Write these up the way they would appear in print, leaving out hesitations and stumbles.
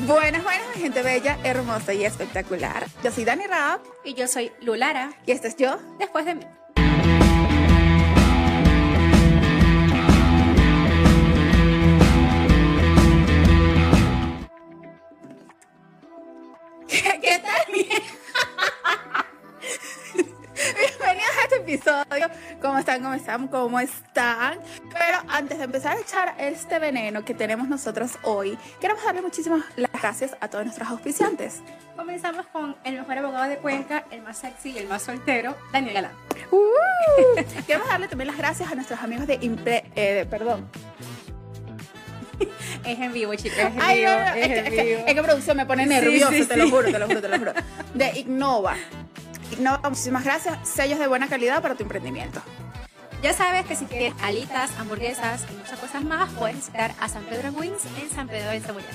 Buenas, mi gente bella, hermosa y espectacular. Yo soy Dani Raab. Y yo soy Lulara. Y este es Yo Después de mí. ¿Qué tal? Bienvenidos a este episodio. ¿Cómo están? Pero antes de empezar a echar este veneno que tenemos nosotros hoy, queremos darle muchísimas las gracias a todos nuestros auspiciantes. Comenzamos con el mejor abogado de Cuenca, el más sexy y el más soltero, Daniel Galán. Queremos darle también las gracias a nuestros amigos de Es en vivo, chicos, es en vivo. Es que producción me pone nervioso, te lo juro. De Innova, muchísimas gracias. Sellos de buena calidad para tu emprendimiento. Ya sabes que si quieres alitas, hamburguesas y muchas cosas más, puedes visitar a San Pedro Wings en San Pedro de Cebollán.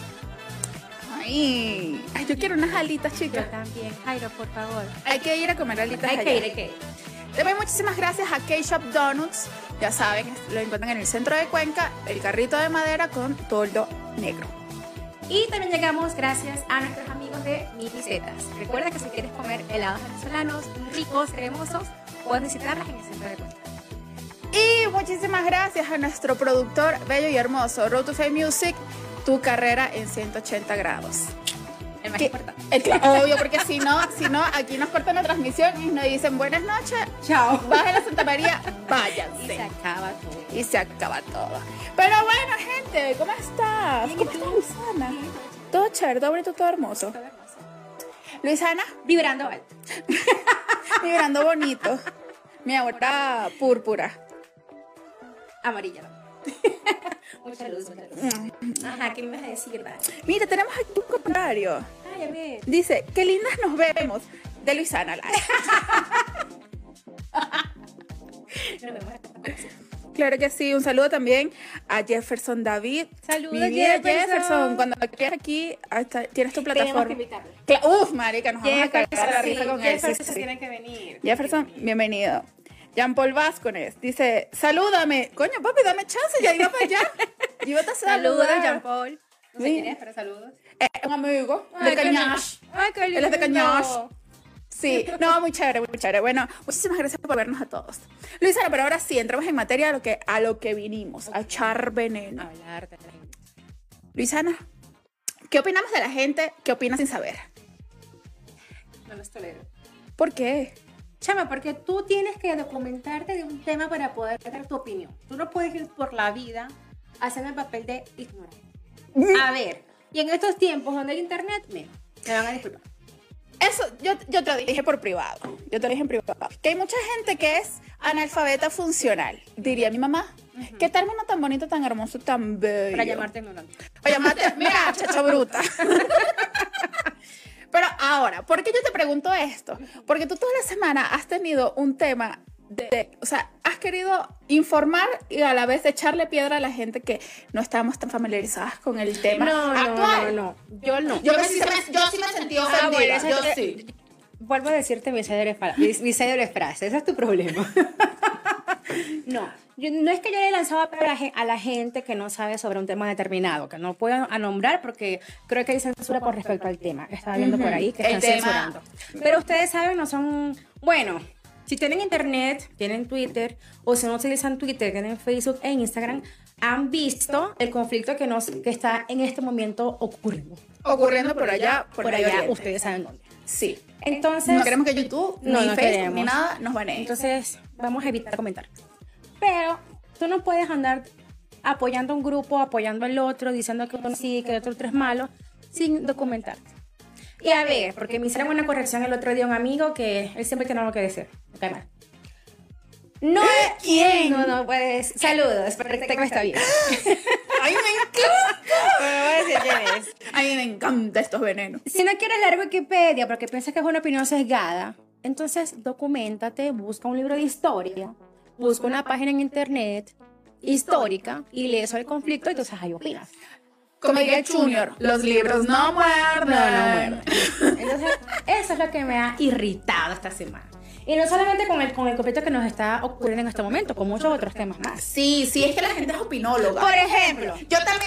Ay, yo quiero unas alitas, chicas. Yo también, Jairo, por favor. Hay que ir a comer alitas allá. Hay que ir. También muchísimas gracias a K-Shop Donuts. Ya saben, lo encuentran en el centro de Cuenca, el carrito de madera con toldo negro. Y también llegamos gracias a nuestros amigos de Miticetas. Recuerda que si quieres comer helados venezolanos ricos, cremosos, puedes visitarlas en el centro de Cuenca. Y muchísimas gracias a nuestro productor bello y hermoso, Road to Fame Music, tu carrera en 180 grados. El más importante. Obvio, porque si no, aquí nos cortan la transmisión y nos dicen buenas noches, chao, bajen a Santa María, váyanse. Y se acaba todo. Pero bueno, gente, ¿cómo estás? Bien, ¿Cómo estás, Luisana? Bien. Todo chévere, todo bonito, todo hermoso. Luisana, Vibrando alto. vibrando bonito. Mi aura púrpura. Amarilla. Mucha luz. Ajá, ¿qué me vas a decir, Dani? Mira, tenemos aquí un comentario. Ay, a ver. Dice, qué lindas nos vemos. De Luisana Lara. Nos vemos esta próxima. Claro que sí. Un saludo también a Jefferson David. Saludos, Mi vida, Jefferson. Cuando quieras aquí, tienes tu plataforma. Tenemos que invitarlo. Uf, marica, nos vamos a cagar la risa con él. Jefferson tiene que venir. Jefferson, bienvenido. Jean Paul Vázquez dice, salúdame. Coño, papi, dame chance, ya iba para allá. Yo te Saludos, saludar. Jean Paul. No sé Sí. quién es, pero saludos. Un amigo Ay, de qué Cañash. lindo. Ay, qué lindo. Él es de Cañash. Sí, no, muy chévere. Bueno, muchísimas gracias por vernos a todos. Luisana, pero ahora sí, entramos en materia a lo que vinimos, a echar veneno. Hablar de la gente. Luisana, ¿qué opinamos de la gente que opina sin saber? No los tolero. ¿Por qué? Chama, porque tú tienes que documentarte de un tema para poder dar tu opinión. Tú no puedes ir por la vida haciendo el papel de ignorante. A ver, y en estos tiempos donde hay internet, mira, me van a disculpar. Eso, yo te lo dije por privado. Yo te lo dije en privado. Que hay mucha gente que es analfabeta funcional. Diría mi mamá. Qué término tan bonito, tan hermoso, tan bello. Para llamarte ignorante. Para llamarte, mira, chacha bruta. Pero ahora, ¿por qué yo te pregunto esto? Porque tú toda la semana has tenido un tema o sea, has querido informar y a la vez echarle piedra a la gente que no estamos tan familiarizadas con el tema actual. No. Yo no. Yo sí me sentí ofendida. Bueno, yo sí. Vuelvo a decirte mi célebre frase. Ese es tu problema. No es que yo le lanzaba a la gente que no sabe sobre un tema determinado, que no puedo nombrar porque creo que hay censura con respecto al tema. Estaba viendo por ahí que están censurando. Pero ustedes saben, no son... Bueno, si tienen internet, tienen Twitter, o si no utilizan Twitter, tienen Facebook e Instagram, han visto el conflicto que está en este momento ocurriendo. Ocurriendo por allá, por allá, ustedes saben dónde. Sí. Entonces, no queremos que YouTube, ni Facebook, queremos. ni nada nos banee. Entonces, vamos a evitar comentar. Pero tú no puedes andar apoyando a un grupo, apoyando al otro, diciendo que uno sí, que el otro es malo, sin documentarte. Y a ver, porque me hicieron una corrección el otro día un amigo que él siempre tiene algo que decir. Me cae mal. No es... ¿Quién? No puedes. Saludos, pero que me está bien. ¡Ay, me encanta! Pero voy a decir quién es. A mí me encantan estos venenos. Si no quieres leer Wikipedia porque piensas que es una opinión sesgada, entonces documéntate, busca un libro de historia, busca una página en internet histórica y lees sobre el conflicto y entonces ahí opinas. Como diría Junior, los libros no muerden. No muerden. Entonces, eso es lo que me ha irritado esta semana. Y no solamente con el conflicto que nos está ocurriendo en este momento, con muchos otros temas más. Sí, es que la gente es opinóloga. Por ejemplo, yo también soy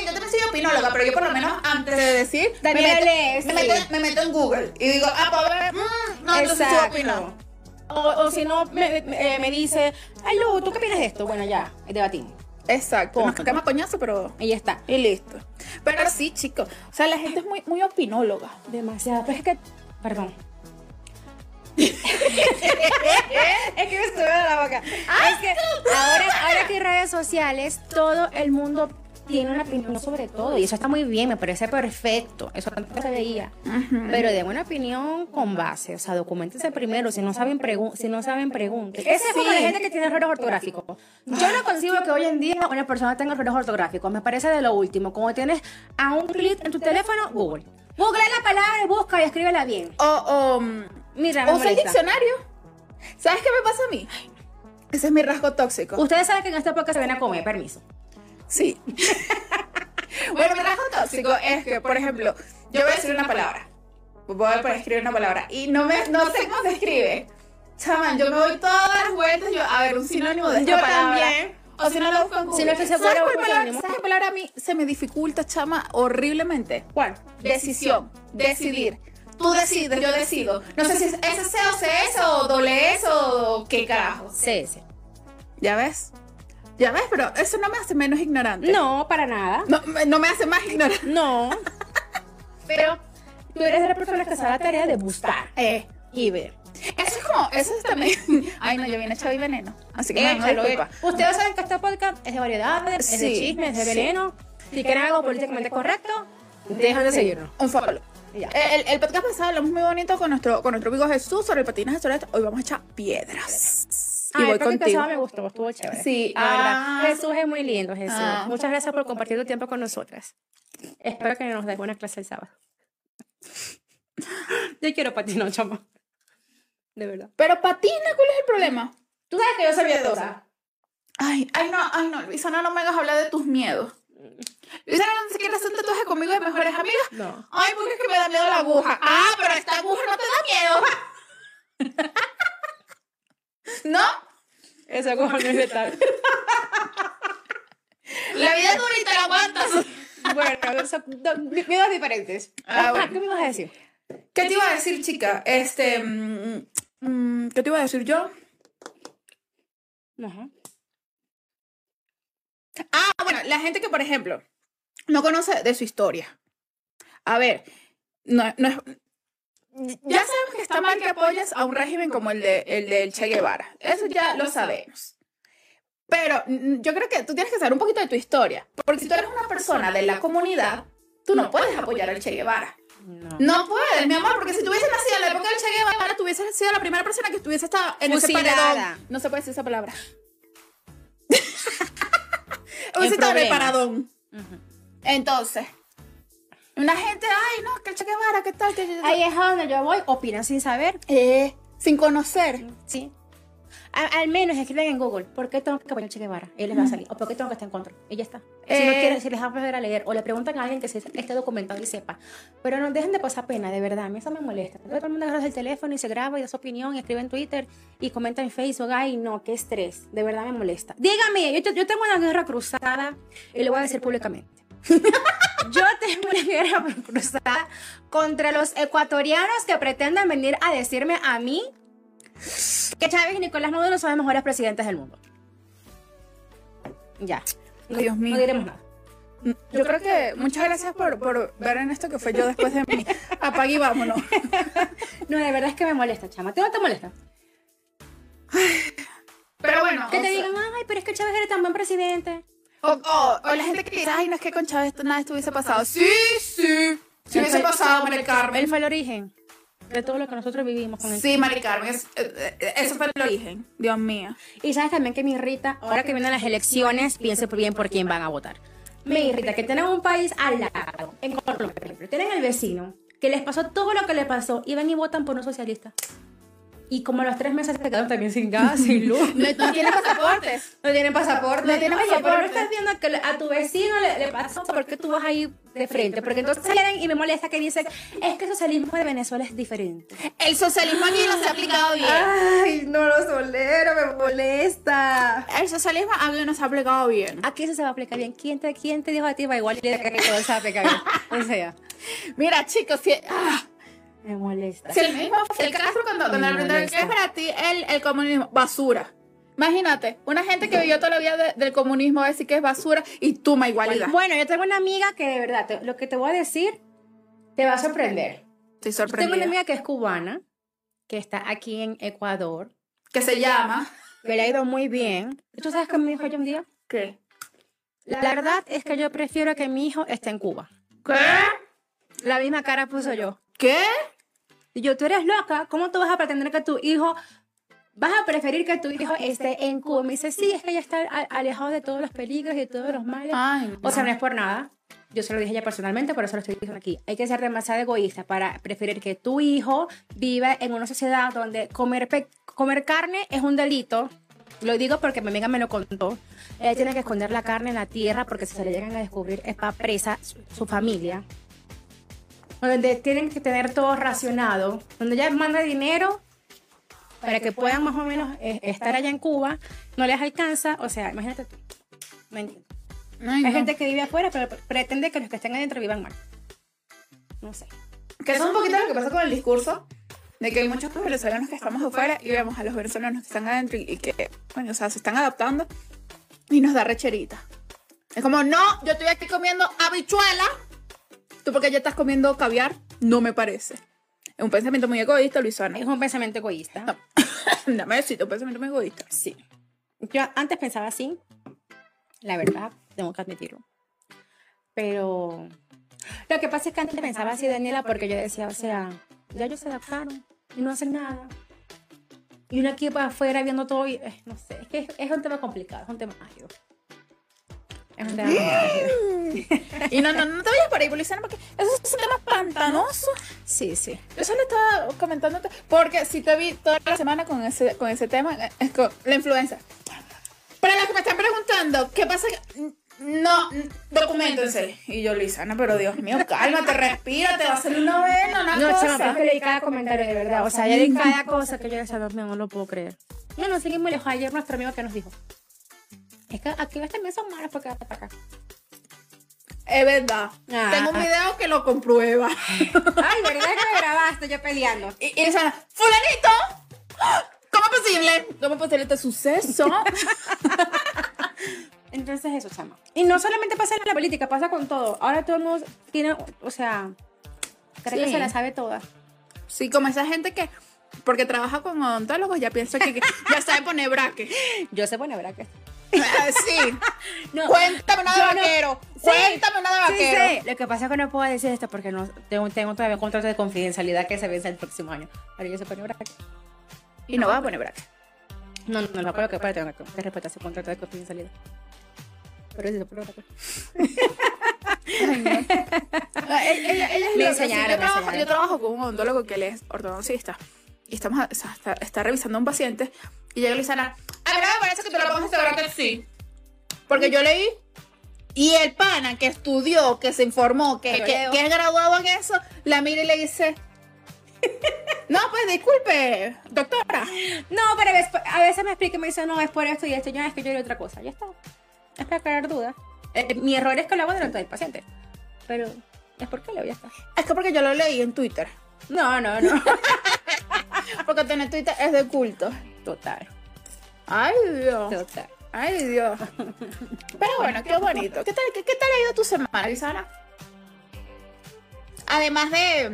opinóloga, pero yo por lo menos antes de decir, Daniela lee, me meto en Google y digo, para ver, no, entonces tú opinas. O si no, me dice, ay, Lu, ¿tú qué opinas de esto? Bueno, ya, debatimos. Exacto, nos cagamos a coñazo, pero... Y ya está. Y listo. Pero sí, chicos, o sea, la gente es muy, muy opinóloga. Demasiado. Pero es que, perdón. Es que me estuve de la boca. Es que ahora que hay redes sociales, todo el mundo tiene una opinión sobre todo. Y eso está muy bien, me parece perfecto. Eso antes se veía. Pero de una opinión con base. O sea, documentense primero. Si no saben, pregunten. Esa es como la gente que tiene errores ortográficos. Yo no consigo que hoy en día una persona tenga errores ortográficos. Me parece de lo último. Como tienes a un clic en tu teléfono, Google. Google la palabra, busca y escríbela bien. Mira, usa el diccionario. ¿Sabes qué me pasa a mí? Ese es mi rasgo tóxico. Ustedes saben que en esta época se viene a comer, permiso. Sí. Bueno, mi rasgo tóxico es que, por ejemplo, yo voy a decir una palabra. Voy a escribir una palabra y no sé cómo se escribe. Chaman, yo me voy todas las vueltas. A ver, un sinónimo de esta palabra. Yo también. O si no lo busco en Google. Si no estoy segura, ¿Sabes qué palabra a mí se me dificulta, chama, horriblemente? ¿Cuál? Decisión. Decidir. Tú decides, yo decido. No sé si es SS o CS o doble S o qué carajo. CS. ¿Ya ves? ¿Ya ves? Pero eso no me hace menos ignorante. No, para nada. No me hace más ignorante. No. Pero tú eres de las personas que se da la tarea de buscar y ver. Eso es también. Ay, no, yo vine Chavi Veneno. Así que échalo. Ustedes saben que este podcast es de variedades, es de chismes, es de veneno. Si quieren algo políticamente correcto, dejan de seguirnos. Un follow. El podcast pasado hablamos muy bonito con nuestro amigo Jesús sobre el patinaje sobre esto. Hoy vamos a echar piedras. Y voy contigo. Me gustó, estuvo chévere. Sí, la verdad. Jesús es muy lindo, Jesús. Muchas gracias por compartir tu tiempo con nosotras. Espero que nos des buena clase el sábado. Yo quiero patinar, chamo. De verdad. Pero patina, ¿cuál es el problema? Tú sabes que yo soy miedosa. Ay, no, Luisana, no me hagas hablar de tus miedos. Luisana, no se quiere hacer un tatuaje conmigo de mejores amigas. No. Ay, porque es que me da miedo la aguja. Pero esta aguja no te da miedo. ¿No? Esa aguja no es letal. La vida es dura y te la aguantas. Bueno, son miedos diferentes. Bueno. ¿Qué me ibas a decir? ¿Qué te iba a decir, chica? ¿Qué te iba a decir yo? Ajá. Bueno, la gente que, por ejemplo, no conoce de su historia. A ver, no es... Ya sabemos que está mal que apoyes a un régimen como el del Che Guevara. Eso ya lo sabemos. Pero yo creo que tú tienes que saber un poquito de tu historia. Porque si tú eres una persona de la comunidad, tú no puedes apoyar al Che Guevara. No puedes, mi amor, porque si tú hubieses nacido en la época del Che Guevara, tú hubieses sido la primera persona que estuviese estado en ese paredón. No se puede decir esa palabra. Hubiese estado en el paradón. Entonces, una gente, ay, no, que el Che Guevara, ¿qué tal? Ahí es a donde yo voy, opinan sin saber. Sin conocer. Sí. Al menos escriben en Google, ¿por qué tengo que apoyar a Che Guevara? Y les va a salir. O ¿por qué tengo que estar en contra? Y ya está. Si no quieren, si les va a poder a leer, o le preguntan a alguien que esté documentado y sepa. Pero no dejen de pasar pena, de verdad. A mí eso me molesta. Todo el mundo agarra el teléfono y se graba y da su opinión y escribe en Twitter y comenta en Facebook. Ay, no, qué estrés. De verdad me molesta. Dígame, yo tengo una guerra cruzada y lo voy a decir públicamente. Yo tengo una guerra cruzada contra los ecuatorianos que pretenden venir a decirme a mí que Chávez y Nicolás Maduro son los mejores presidentes del mundo. Ya. Dios mío. No diremos nada. Yo creo que muchas gracias por ver en esto que fue yo después de mí. Apague y vámonos. No, de verdad es que me molesta, chama. ¿Te no te molesta? Pero bueno. Que te digan, ay, pero es que Chávez era tan buen presidente. O la gente que dice, ay, no es que con Chávez nada estuviese pasado. Sí. Si hubiese pasado, Mari Carmen. Él fue el origen de todo lo que nosotros vivimos con él. Sí, Mari Carmen, eso fue el origen. Dios mío. Y sabes también que me irrita, ahora que vienen las elecciones, piense bien por quién van a votar. Me irrita que tienen un país al lado, en Colombia, por ejemplo, tienen el vecino, que les pasó todo lo que le pasó y ven y votan por un socialista. Y como a los 3 meses se quedaron también sin gas, sin luz. No tiene pasaportes. No tienen pasaporte. No tienen Oye, pero no pasaporte. estás viendo que a tu vecino le pasó porque tú vas ahí de frente. Porque entonces vienen y me molesta que dicen, es que el socialismo de Venezuela es diferente. El socialismo aquí no se ha aplicado bien. Ay, no lo tolero, me molesta. El socialismo aquí no se ha aplicado bien. Aquí eso se va a aplicar bien. ¿Quién te dijo a ti? Va igual y que todo se va a aplicar bien. O sea, Mira, chicos, me molesta. si el mismo Fidel Castro cuando le preguntaron qué es para ti el comunismo, basura. Imagínate, una gente que vivió toda la vida del comunismo va a decir que es basura y toma igualdad. Bueno, yo tengo una amiga que de verdad, lo que te voy a decir te va a sorprender. Estoy Tengo sorprendida. una amiga que es cubana, que está aquí en Ecuador, Que se llama... que le ha ido muy bien. ¿Tú sabes qué me dijo ella un día? ¿Qué? La verdad es que yo prefiero que mi hijo esté en Cuba. ¿Qué? La misma cara puso yo. ¿Qué? Y yo, tú eres loca, ¿cómo tú vas a pretender que tu hijo, vas a preferir que tu hijo esté en Cuba? Me dice, sí, es que ella está alejado de todos los peligros y de todos los males. Ay, no. O sea, no es por nada. Yo se lo dije a ella personalmente, por eso lo estoy diciendo aquí. Hay que ser demasiado egoísta para preferir que tu hijo viva en una sociedad donde comer carne es un delito. Lo digo porque mi amiga me lo contó. Ella tiene que esconder la carne en la tierra porque si se le llegan a descubrir es para presa su familia. Donde tienen que tener todo racionado. Donde ella manda dinero para que puedan más o menos estar allá en Cuba. No les alcanza. O sea, imagínate tú. No entiendo. Ay, Hay no. gente que vive afuera, pero pretende que los que estén adentro vivan mal. No sé. Que eso es un poquito lo que pasa con el discurso de que hay muchos venezolanos que estamos afuera y vemos a los venezolanos que están adentro y que, bueno, o sea, se están adaptando y nos da recherita. Es como, no, yo estoy aquí comiendo habichuela, tú porque ya estás comiendo caviar, no me parece. Es un pensamiento muy egoísta, Luisana. Es un pensamiento egoísta. No. Dame decirte, un pensamiento muy egoísta. Sí. Yo antes pensaba así, la verdad, tengo que admitirlo. Pero lo que pasa es que antes pensaba así, Daniela, porque yo decía, o sea, ya ellos se adaptaron y no hacen nada. Y uno aquí para afuera viendo todo, y, no sé, es que es un tema complicado, es un tema árido. Es un tema muy árido. Y no te vayas por ahí, Luisana, porque eso es un tema pantanoso. Sí, sí. Yo solo estaba comentándote, porque si te vi toda la semana con ese tema, es con la influenza. Para los que me están preguntando, ¿qué pasa? No, documentense. Y yo, Luisana, pero Dios mío, cálmate, respira, te va a hacer una vena, una No, cosa. chama, pero es que leí cada comentario de verdad. O sea, yo leí cada cosa que yo decía, Dios mío, no lo puedo creer. No, no, seguimos lejos. Ayer nuestro amigo que nos dijo, es que aquí también son malas porque para acá. Es verdad. Ah. Tengo un video que lo comprueba. Ay, ¿verdad que me grabaste yo peleando? Y Luisana, fulanito, ¿cómo es posible? ¿Cómo es posible este suceso? Entonces eso, chama. Y no solamente pasa en la política, pasa con todo. Ahora todo el mundo tiene, o sea, creo Sí. que se la sabe toda. Sí, como esa gente que, porque trabaja con odontólogos, ya piensa que ya sabe poner braque. Yo sé poner bracket. Sí. No, Cuéntame una de yo no- vaquero. Sí, Cuéntame una de vaquero. Sí, sí. Lo que pasa es que no puedo decir esto porque no tengo todavía un contrato de confidencialidad que se vence el próximo año. Pero yo sé poner bracket. Y no vas a poner braque. No, me acuerdo que para tengo que respetar ese contrato de confidencialidad. Pero sí se pone bracket. Ella es Me loca, sí, enseñaron. yo trabajo con un odontólogo que él es ortodoncista. Y estamos, o sea, está revisando a un paciente. Y llega Luisana. A mí no me parece que te lo pongas ese bracket, sí. Porque yo leí. Y el pana que estudió, que se informó, que es graduado en eso, la mira y le dice: no, pues disculpe, doctora. No, pero a veces me explica y me dice, no, es por esto y esto. Yo, es que yo haré otra cosa. Ya está. Es para aclarar dudas. Mi error es que lo hago delante del paciente. Pero es porque lo ya está. Es que porque yo lo leí en Twitter. No. Porque tener Twitter es de culto. Total. Ay, Dios. Total. Ay, Dios. Pero bueno, qué bonito. ¿Qué tal ha ido tu semana, Luisana? Además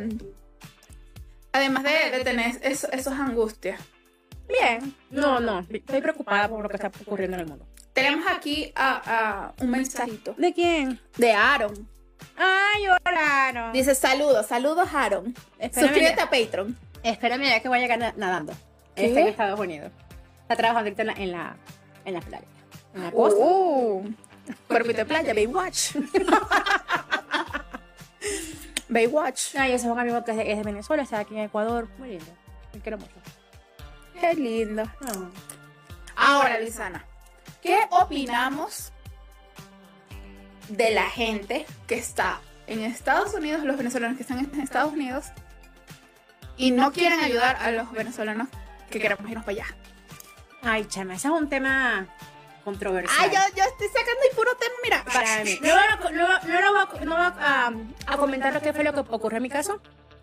de tener esos angustias. Bien. No. Estoy preocupada por lo que está ocurriendo en el mundo. Tenemos aquí a un mensajito ¿De quién? de Aaron. Ay, hola. Dice: saludos, Aaron. Espérame Suscríbete ya. a Patreon. Espérame ya que voy a llegar nadando. ¿Qué? Está en Estados Unidos. Está trabajando ahorita en la playa. En la costa. Cuerpito de playa, Baywatch. Baywatch. Ay, ese es un amigo que es de Venezuela, está aquí en Ecuador. Muy lindo. Me quiero mucho. Qué lindo. No. Ahora, Luisana, ¿qué opinamos de la gente que está en Estados Unidos, los venezolanos que están en Estados Unidos y no quieren ayudar a los venezolanos que queremos irnos para allá? Ay, chama, ese es un tema controversial. Ay, yo estoy sacando el puro tema, mira. Para mí. No voy a comentar lo que fue lo que ocurrió en mi caso.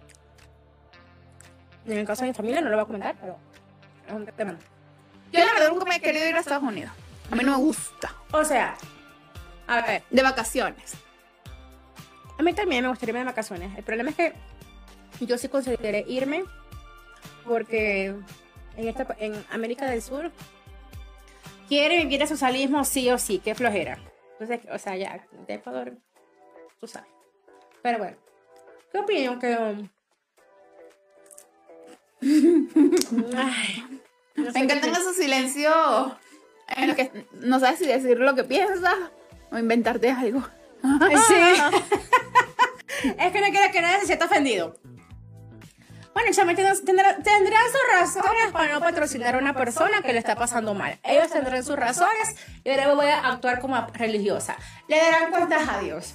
En el caso de mi familia no lo voy a comentar, pero es un tema. Yo la verdad nunca me he querido ir a Estados Unidos. A mí no me gusta. O sea, a ver, De vacaciones. a mí también me gustaría irme de vacaciones. El problema es que yo sí consideré irme porque en América del Sur quiere vivir el socialismo sí o sí, qué flojera. Entonces, o sea, ya, de Ecuador, tú sabes. Pero bueno, ¿qué opinión que... Ay, no sé Me encanta qué- esos silencios en los que no sabes si decir lo que piensas o inventarte algo. Sí. Es que no quiero que nadie se sienta ofendido. Bueno, chama, tendrán sus razones para no patrocinar a una persona que le está pasando mal. Ellos tendrán sus razones y ahora voy a actuar como religiosa. Le darán cuentas a Dios.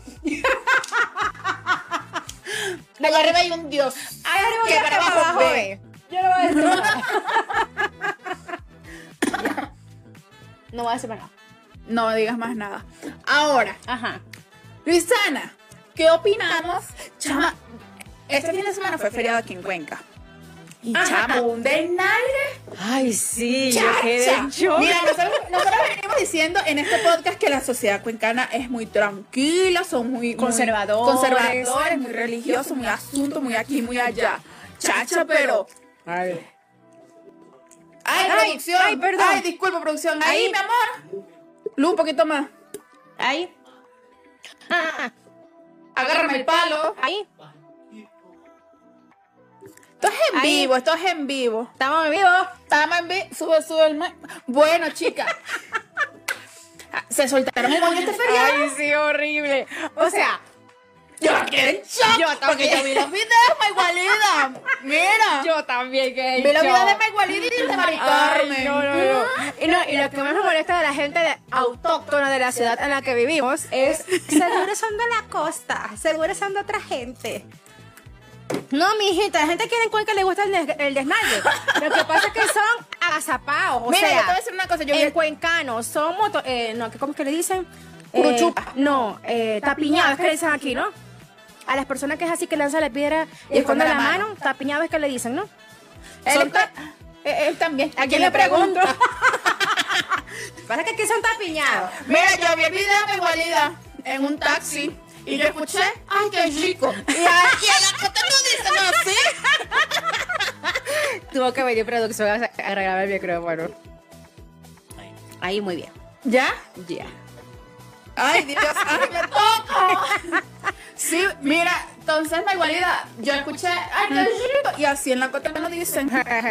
Allá arriba hay un Dios. Ahora voy Que a para para abajo abajo ve. ve. Yo no voy a decir nada. Ya. No voy a decir más nada. No digas más nada. Ahora, Ajá. Luisana, ¿qué opinamos? Chama, este fin de semana fue feriado aquí en Cuenca. Y Ajá. chama, un desnalgue. Ay, sí, Chacha. Mira, nosotros venimos diciendo en este podcast que la sociedad cuencana es muy tranquila, son muy Conservadores. muy religiosos, muy asunto, muy aquí, muy allá. Chacha, pero... Ay. Ay, Ay, producción. ay, perdón. Ay, disculpa, producción. Ahí, Ahí. mi amor. Lu, un poquito más. Ahí. Agárrame el palo. Ahí. Esto es en Ahí. vivo, esto es en vivo. Estamos vivos. Estamos en vivo. Sube el mic. Bueno, chicas. Se soltaron un montón este feriado. Ay, sí, horrible. O sea, Yo quedé en shock. Yo porque también. yo vi los videos, Maigualida. Mira. yo también que Vi los videos de Maigualida y de Mari Carmen. Y lo que más me molesta de la gente autóctona de la ciudad en la que vivimos es seguro son de la costa, seguro son de otra gente. No, mijita, la gente que en Cuenca le gusta el desnalgue. Lo que pasa es que son agazapados, o Mira, yo te sea, voy a decir una cosa. Yo vi en cuencanos son ¿cómo es que le dicen? Curuchupa. Tapiñados, es que le dicen aquí, ¿no? A las personas que es así que lanza la piedra y esconde la mano, tapiñados es que le dicen, ¿no? Él también. ¿A quién le pregunto? Pasa que aquí son tapiñados. Mira, yo vi el video de Maigualida en un taxi y yo escuché, ay, qué rico. Y aquí en la foto no dicen así. Tuvo que venir producción a grabar el micrófono. Ahí muy bien. ¿Ya? Ya. Ay, Dios, ay, me toca. Sí, mira, entonces Maigualida, yo escuché, ay, qué rico. Y así en la cota no dicen.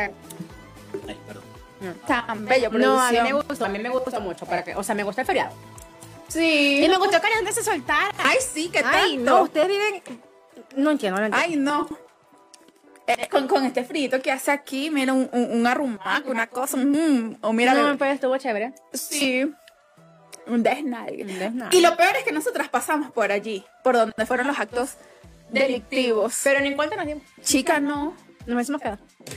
Tan bello, No, a mí producción. me gustó mucho. O sea, me gusta el feriado. Sí. Y me gustó que la gente se soltara. Ay, sí, ¿qué tanto? Ay, no, ustedes viven... No entiendo. Ay, no. Con este frito que hace aquí, mira, un arrumaco, una cosa. O mira, No, pues estuvo chévere. sí. Un desnalgue. Un desnalgue. Y lo peor es que nosotras pasamos por allí, por donde fueron los actos delictivos. Pero ni cuenta nos dimos. Chica, no. Nos hicimos quedar.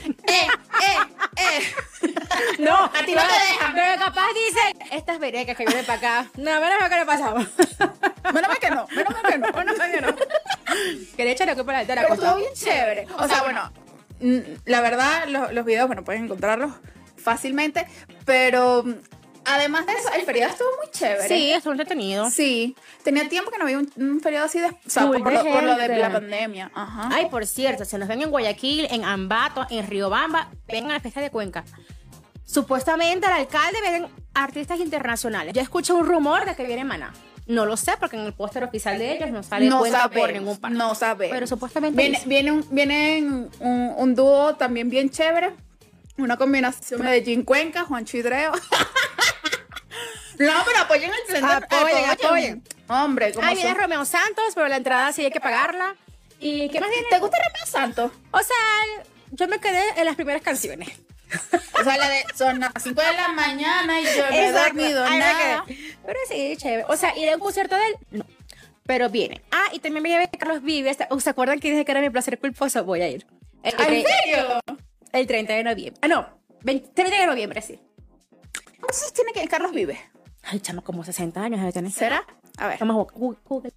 No, a ti no te dejan. Pero capaz dicen, estas verecas que vienen para acá. No, menos mal que le pasamos. Menos mal que no, menos mal que no. Menos mal que no. Que le echan la culpa a la de la Pero costa. estuvo bien chévere. O sea, bueno, la verdad, los videos, bueno, pueden encontrarlos fácilmente, pero además de eso, el feriado estuvo muy chévere. Sí, estuvo entretenido. Sí, tenía tiempo que no había un feriado así de, o sea, Full por de lo de gente. la pandemia. Ajá. Ay, por cierto, se nos ven en Guayaquil, en Ambato, en Riobamba, vengan a la fiesta de Cuenca. Supuestamente al alcalde vienen artistas internacionales. Yo escuché un rumor de que viene Maná. No lo sé porque en el póster oficial de ellos no sale Cuenca por ningún parte. No sabe. Pero supuestamente Viene un dúo también bien chévere. Una combinación de Medellín Cuenca, Juan Chidreo. No, pero apoyen el centro. Apoyen. Hombre, ¿cómo Ahí viene son? Romeo Santos, pero la entrada sí hay que pagarla. ¿Y qué más viene? ¿Te gusta Romeo Santos? O sea, yo me quedé en las primeras canciones. O sea, la de son las 5 de la mañana y yo no he Exacto. dormido Ay, nada. Pero sí, chévere. O sea, ir a un concierto de él, no. Pero viene. Ah, y también me llevé a Carlos Vives. ¿Se acuerdan que dije que era mi placer culposo? Voy a ir. ¿En serio? El 30 de noviembre. Ah, no. 30 de noviembre, sí. ¿Cuántos tiene que Carlos Vives? Ay, chama, como 60 años debe tener. ¿Será? A ver. Vamos a Google.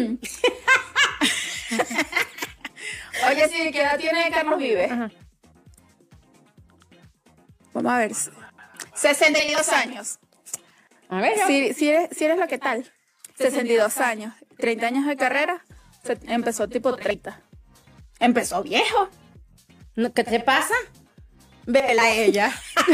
Oye, sí, ¿qué edad tiene Carlos Vives? Ajá. Vamos a ver. 62 años. A ver, Si eres lo que tal. 62 años. 30 años de carrera. Empezó tipo 30. Empezó viejo. ¿Qué te pasa? Vela a ella.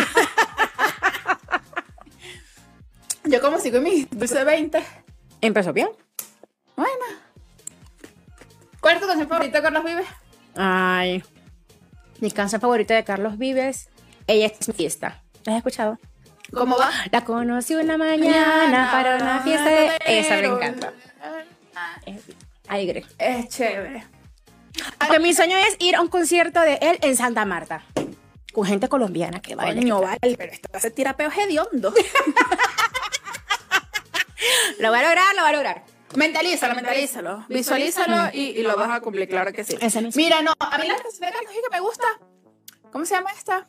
Yo como sigo en mis dulce 20. Empezó bien. Bueno. ¿Cuál es tu canción favorita de Carlos Vives? Ay. Mi canción favorita de Carlos Vives. Ella es mi fiesta. ¿La has escuchado? ¿Cómo va? La conocí una mañana para una fiesta de... Esa me encanta. Es alegre. Es chévere. Aunque mi sueño es ir a un concierto de él en Santa Marta. Con gente colombiana que baila. Coño, vale, pero esto se tira peos hediondo. Lo va a lograr, lo va a lograr. Mentalízalo. Visualízalo y lo vas a cumplir, claro que sí. Ese mismo. Mira, no, a mí la canción de Carlos Vives que me gusta. ¿Cómo se llama esta?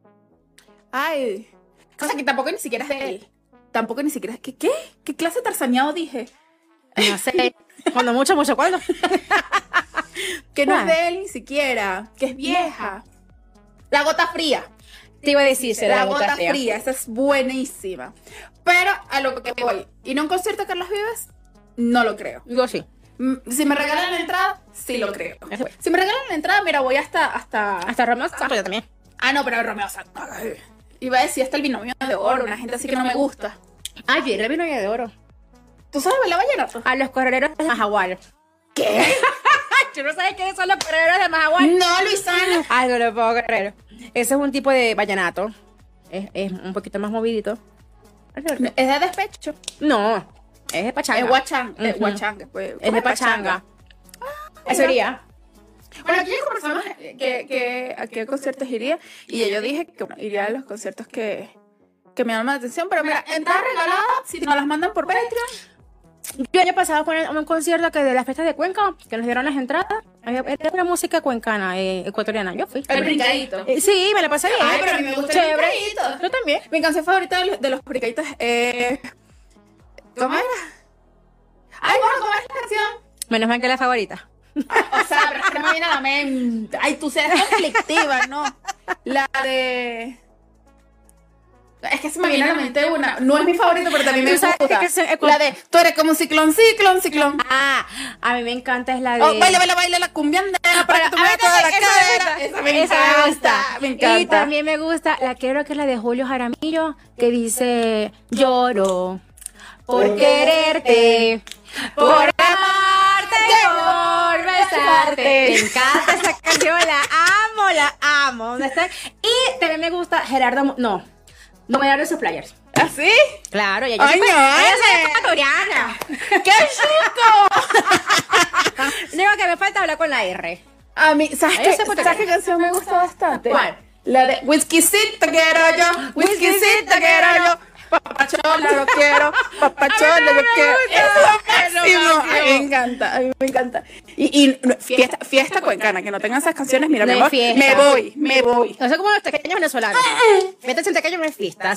Ay. O sea, que tampoco ni siquiera es de él. Tampoco ni siquiera es... ¿Qué? ¿Qué clase de tarzaneado dije? No sé. Cuando mucho, cuando. Que no es de él ni siquiera. Que es vieja. La gota fría. Te iba a decir, será La gota fría. Esa es buenísima. Pero a lo que voy. ¿Y no un concierto de Carlos Vives? No lo creo. Yo sí. Si me regalan la entrada, sí lo creo. Si me regalan la entrada, mira, voy Hasta Romeo Santos yo también. Ah, no, pero Romeo Santos. Iba a decir hasta el binomio de oro, una gente así que no me gusta. Ay, sí, el binomio de oro. ¿Tú sabes bailar vallenato? A los correros de Majagual. ¿Qué? ¿Tú no sabes quiénes son los correros de Majagual? No, Luisana. Ay, no lo puedo creer. Ese es un tipo de vallenato. Es un poquito más movidito. Es de despecho. No, es de pachanga. Es guachanga. Ujú. Es guachanga. Pues, Es de pachanga. Eso sería. Bueno, aquí hay conversamos a qué conciertos iría. Y yo dije que bueno, iría a los conciertos que me llaman la atención. Pero mira, entrada regalada, si nos las mandan por Patreon. Yo año pasado fue a un concierto que de las fiestas de Cuenca, que nos dieron las entradas. Era una música cuencana, ecuatoriana. Yo fui. El brincadito. Sí, me la pasé bien. Ay, pero a mí me gusta el Chévere. brincadito. Yo también. Mi canción favorita de los brincaditos es... ¿Cómo era? Ay, bueno, ¿cómo es la canción? Menos mal que la favorita. O sea, pero es que no me viene a la mente. Ay, tú serás conflictiva, ¿no? La de... Es que se me viene a la mente una. No es mi favorito, pero también me ¿Tú sabes gusta. qué La de, tú eres como un ciclón, ciclón, ciclón. Ah, a mí me encanta es la de... Oh, baila la cumbiandera para que tú me veas toda la cadera. Esa me encanta. Me encanta. Y también me gusta, creo que es la de Julio Jaramillo, que dice, lloro por quererte, por amarte, por besarte. Me encanta esa canción, la amo. ¿Dónde está? Y también me gusta Gerardo, no me dan esos players. ¿Así? Claro, ya yo Ay, soy no, ecuatoriana. ¡Qué chico! Digo que me falta hablar con la R. A mí, ¿sabes Ay, yo sé qué? por qué. ¿Sabes qué canción me gusta bastante? ¿Cuál? La de Whiskycita quiero yo, Whiskycita quiero yo. Papachola lo quiero, papachola lo quiero. Es lo máximo. A mí me encanta. Y fiesta cuencana, que no tengan esas canciones, mira, No mi hay amor, fiesta. me voy. No sé como los pequeños venezolanos. Fiestas en pequeños no es fiesta.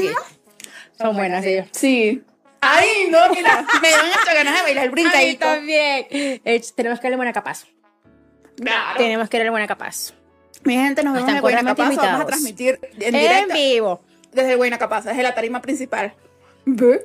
Son buenas, sí. Sí. Ay, no, mira, me dan hasta ganas de bailar el A mí brincadito. también. Tenemos que darle buena capaz. Claro. Tenemos que darle buena capaz. Mi gente, nos vemos Están en Buena cordialmente Capaz. Vamos a invitados. transmitir en En directo vivo. desde Buena Capaz, desde la tarima principal. ¿Ve?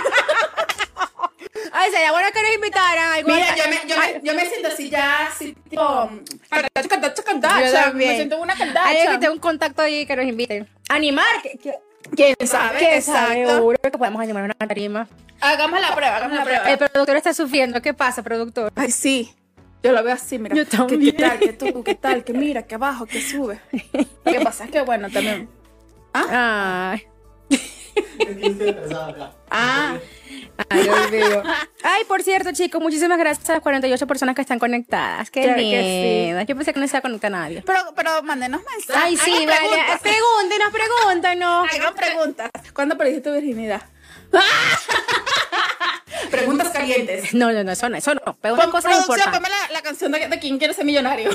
Ay, sería bueno que nos invitaran. Mira, yo me siento así ya, así tipo... Yo también. Me siento una Hay que candacha. tener un contacto ahí que nos inviten. Animar. ¿Quién sabe? Exacto. Seguro que podemos animar una tarima. Hagamos la prueba, El productor está sufriendo. ¿Qué pasa, productor? Ay, sí. Yo lo veo así, mira. Yo también. ¿Qué tal? ¿Qué tú? ¿Qué tal? ¿Qué mira? ¿Qué abajo? ¿Qué sube? Lo que pasa es que, bueno, también... Ay. Ah, Ay, Dios mío. Ay, por cierto, chicos, muchísimas gracias a las 48 personas que están conectadas. Qué Claro que lindo. Yo pensé que no se iba a conectar nadie. pero mándenos mensajes. Ay, sí, hagan vale. preguntas. Pregúntenos. Hagan preguntas. ¿Cuándo perdiste tu virginidad? Preguntas calientes. No, eso no. Pero una cosa Producción, importante. ponme la canción de ¿Quién quiere ser millonario?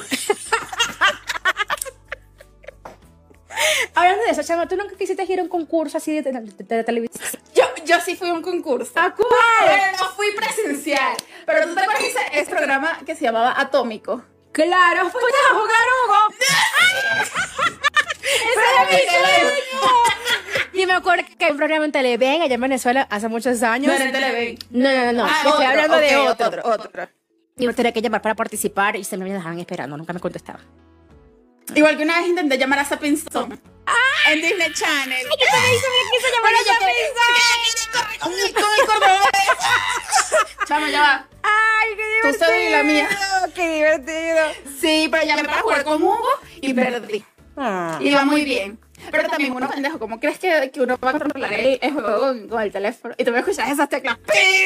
Hablando de eso, Chama, ¿tú nunca quisiste ir a un concurso así de televisión? Yo sí fui a un concurso. ¿A cuál? Pero no fui presencial. Pero ¿tú te acuerdas de ese programa que se llamaba Atómico? Claro, fuiste a jugar Hugo. ¡Ese era mi sueño! Y me acuerdo que hay un programa en Televen allá en Venezuela hace muchos años. No era en Televen. No. Ah, Yo estoy hablando de ok, otro. Y me tenía que llamar para participar y siempre me dejaban esperando, nunca me contestaban. Igual que una vez intenté llamar a Sapinson. En Disney Channel. Yo también quise llamar a Con el cordobés. Chama, ya va. ¡Ay, qué Tu divertido! cédula y la mía. ¡Qué divertido! Sí, pero llamé para jugar con Hugo y perdí. Ah. Iba muy bien. Pero también uno pendejo, ¿cómo crees que uno va a controlar el juego con el teléfono? Y tú me escuchas esas teclas.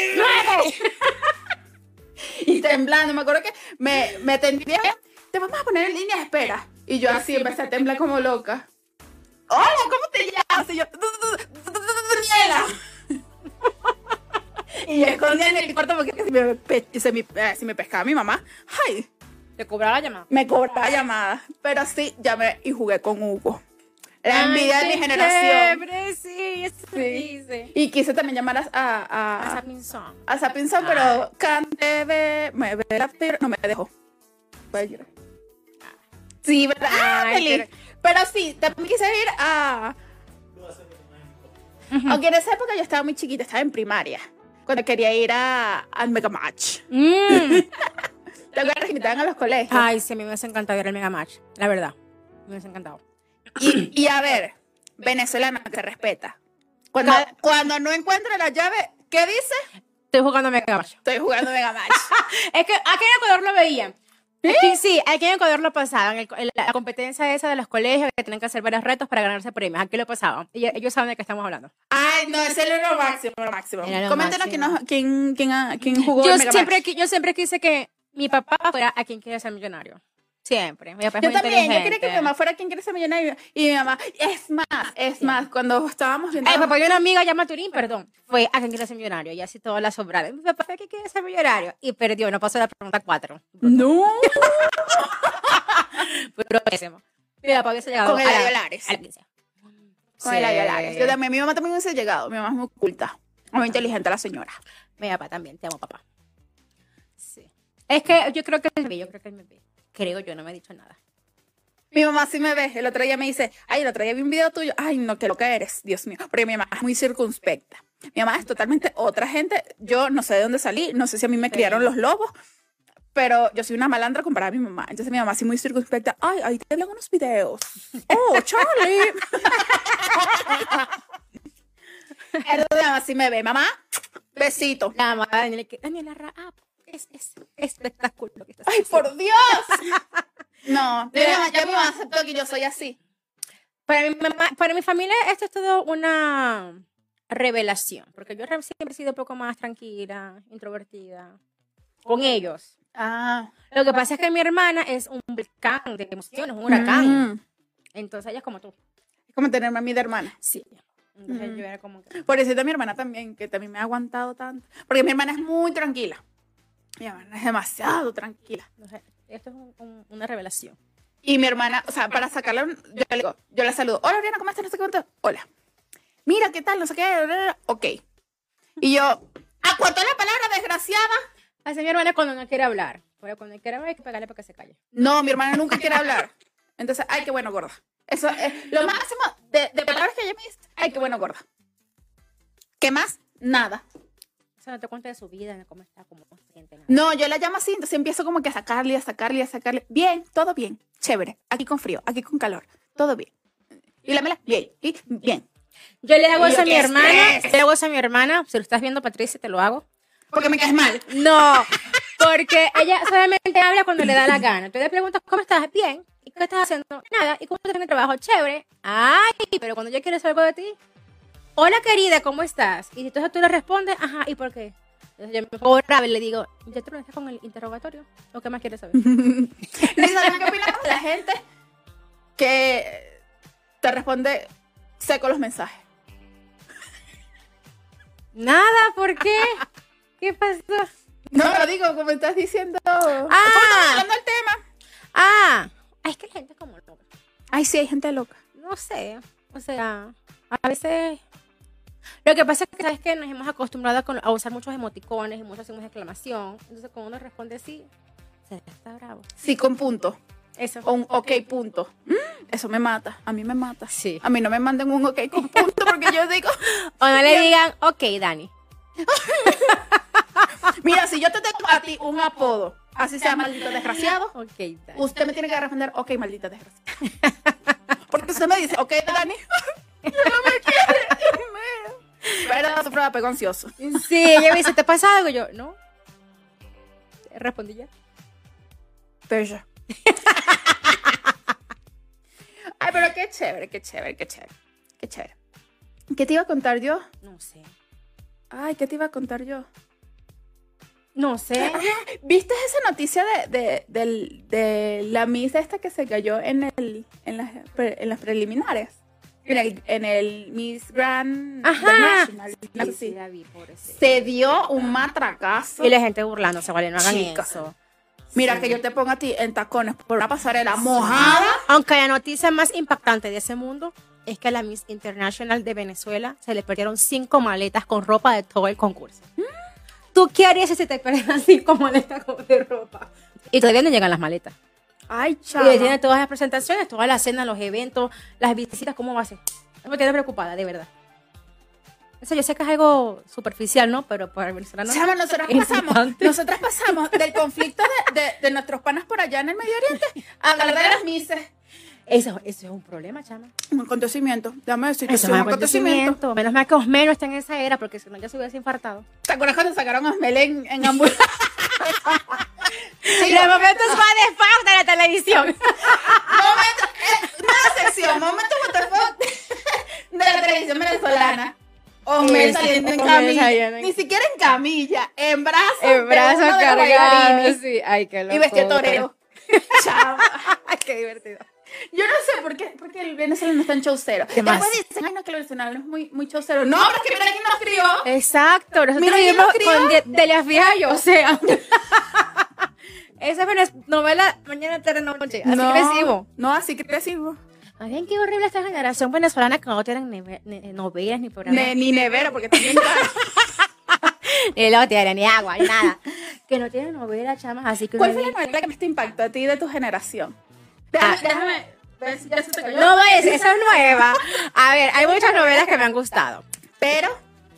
Y temblando, me acuerdo que me tendría. Te vamos a poner en línea de espera. Y yo así empecé a temblar como loca. Hola, ¿cómo te llamas? Y yo, Daniela. Y yo escondía en el cuarto porque si me pescaba mi mamá, ay, ¿Te cobraba la llamada? me cobraba llamada. Pero sí, llamé y jugué con Hugo. La envidia de mi generación. Chévere, sí, eso Sí. dice. Y quise también llamar A Sapinson. a Sapinson, pero cante me ve la tierra, no me dejó. Pues yo- Sí, ¿verdad? Ay, Feliz. Pero sí, también quise ir a... Aunque en esa época yo estaba muy chiquita, estaba en primaria. Cuando quería ir al Mega Match. ¿Te acuerdas que invitaban a los colegios? Ay, sí, a mí me hubiese encantado ir al Mega Match. La verdad. Me hubiese encantado. Y a ver, venezolano que respeta. Cuando no encuentra la llave, ¿qué dice? Estoy jugando Mega Match. Estoy jugando Mega Match. Es que aquí en Ecuador lo veían. Aquí, sí, aquí en Ecuador lo pasaban. La competencia esa de los colegios que tienen que hacer varios retos para ganarse premios. Aquí lo pasaban. Y ellos saben de qué estamos hablando. Ay, no, ese era lo máximo, lo máximo. Era lo Coméntenos máximo. quién jugó Yo el Mega Match. siempre quise que mi papá fuera a quien quiere ser millonario. Siempre. Mi papá es Yo muy también, yo quería que inteligente. mi mamá fuera quien quiere ser millonario. Y mi mamá, es más, cuando estábamos viendo... Ay, papá, y una amiga llama Turín, perdón, fue a quien quiere ser millonario y así todas las sobradas. Mi papá fue a quien quiere ser millonario y perdió, no pasó la pregunta 4. No. Pero pésimo. Mi papá hubiese llegado Con el Eladio Lares. a la 15. Con el Eladio Lares. Yo también, mi mamá también hubiese llegado. Mi mamá es muy culta. Muy inteligente la señora. Mi papá también, te amo, papá. Sí. Es que yo creo que él me ve. Creo yo, no me ha dicho nada. Mi mamá sí me ve. El otro día me dice, ay, el otro día vi un video tuyo. Ay, no, qué loca eres, Dios mío. Porque mi mamá es muy circunspecta. Mi mamá es totalmente otra gente. Yo no sé de dónde salí. No sé si a mí me criaron los lobos. Pero yo soy una malandra comparada a mi mamá. Entonces mi mamá sí muy circunspecta. Ay, ahí te hablan unos videos. Oh, Charlie. Entonces mi mamá sí me ve. Mamá, besito. La mamá de Daniela Raab, es espectacular lo que estás Ay, haciendo. por Dios. No, ya mi mamá aceptó que yo soy así. Para mi familia esto es todo una revelación, porque yo siempre he sido un poco más tranquila, introvertida, con ellos. Ah. Lo que pasa es que mi hermana es un volcán de emociones, un huracán. Entonces ella es como tú. Es como tenerme a mi de hermana. Sí. Entonces yo era como que... Por eso está mi hermana también, que también me ha aguantado tanto. Porque mi hermana es muy tranquila. Mi hermana es demasiado tranquila. Entonces, esto es una revelación. Y mi hermana, o sea, para sacarla, yo le digo, yo la saludo. Hola, Oriana, ¿cómo estás? No sé cuánto. Hola. Mira, ¿qué tal? No sé qué. Ok. Y yo, ¿a cuánto es la palabra desgraciada? Así mi hermana cuando no quiere hablar. Pero cuando quiere hablar hay que pegarle para que se calle. No, mi hermana nunca quiere hablar. Entonces, ay, qué bueno, gorda. Eso es lo máximo de palabras que ella me dice. Ay, qué bueno, gorda. ¿Qué más? Nada. O sea, no te cuenta de su vida, de cómo está, cómo se siente. Nada. No, yo la llamo así, entonces empiezo como que a sacarle. Bien, todo bien, chévere. Aquí con frío, aquí con calor, todo bien. Y la mela, bien, y bien. Yo le hago Y yo, eso a mi ¿qué hermana. estrés? Le hago eso a mi hermana. Si lo estás viendo, Patricia, te lo hago. Porque me caes mal. No, porque ella solamente habla cuando le da la gana. Tú le preguntas, ¿cómo estás? Bien. ¿Y qué estás haciendo? Nada. ¿Y cómo estás en el trabajo? Chévere. Ay, pero cuando yo quiero saber algo de ti, hola querida, ¿cómo estás? Y entonces tú le respondes, ajá, ¿y por qué? Entonces yo me pongo brava y le digo, ¿ya terminaste con el interrogatorio? ¿O qué más quieres saber? Lisa, ¿qué opinas de la gente que te responde seco los mensajes? Nada, ¿por qué? ¿Qué pasó? No, lo digo, como estás diciendo. Ah. Estamos hablando del tema. Ah, es que la gente es como loca. Ay, sí, hay gente loca. No sé, o sea, a veces... Lo que pasa es que, ¿sabes qué? Nos hemos acostumbrado a usar muchos emoticones y muchos signos de exclamación. Entonces, cuando uno responde así, se está bravo. Sí, con punto. Eso. O un ok punto. Eso me mata. A mí me mata. Sí. A mí no me manden un ok con punto porque yo digo... O no le digan, ok, Dani. Mira, si yo te tengo a ti un apodo, así sea maldito desgraciado, Ok, Dani. usted me tiene que responder, ok, maldita desgraciada. Porque usted me dice, ok, Dani, no me quiere. Pero su prueba pegó ansioso. Sí, ella me dice, ¿te pasa algo? Yo, no. Respondí ya. Pero yo. Ay, pero qué chévere, qué chévere, qué chévere. Qué chévere. ¿Qué te iba a contar yo? No sé. Ay, ¿qué te iba a contar yo? No sé. ¿Viste esa noticia de la Miss esta que se cayó en las preliminares? En el Miss Grand National. Sí, Sí. la vi, pobrecita. Se dio un matracazo. Y la gente burlándose, vale, no hagan Chica. eso. Mira, Sí. que yo te pongo a ti en tacones por una pasarela mojada. Aunque la noticia más impactante de ese mundo es que a la Miss International de Venezuela se le perdieron 5 maletas con ropa de todo el concurso. ¿Tú qué harías si se te perdieran 5 maletas de ropa? Y todavía no llegan las maletas. Ay, Y chaval. le tiene todas las presentaciones, todas las cenas, los eventos, las visitas, ¿cómo va a ser? Me tiene preocupada, de verdad. Eso yo sé que es algo superficial, ¿no? Pero para el venezolano... Chama, nosotras pasamos del conflicto de nuestros panas por allá en el Medio Oriente a hablar de las Misses. Eso es un problema, chama. Un acontecimiento. Déjame decir que Eso sí, es un un acontecimiento. acontecimiento. Menos mal que Osme no está en esa era, porque si no ya se hubiese infartado. ¿Te acuerdas cuando sacaron a Osmel en ambulancia? Sí, Los momentos más de fuck de la televisión. Una sección, momento what the fuck de la televisión venezolana. Osmel saliendo en Osmel camilla. saliendo en- Ni siquiera en camilla, en brazos. En brazos de uno de los cargados. bailarines. Sí, ay, qué loco. Y vestido torero. Chava. Qué divertido. Yo no sé por qué el venezolano es tan chaucero. ¿Qué más? Después dicen, ay, no, que el venezolano es muy chaucero. No, pero es que mira quién nos crió. Exacto. Nosotros Mira, ¿quién vivimos nos crió? con Delia Fiallo, o sea. Esa es novela mañana, tarde, noche. Así crecimos. No, así crecimos. Oigan, qué horrible esta generación venezolana que no tienen novelas ni programas. Ni nevera, porque también Ni lo tienen, ni agua, ni nada. Que no tienen novelas, chamas, así que... ¿Cuál uno fue la dice- novela que más te impactó a ti de tu generación? Ah. Déjame ver si ya se te cayó. No, esa es nueva. A ver, hay muchas novelas que me han gustado. Pero,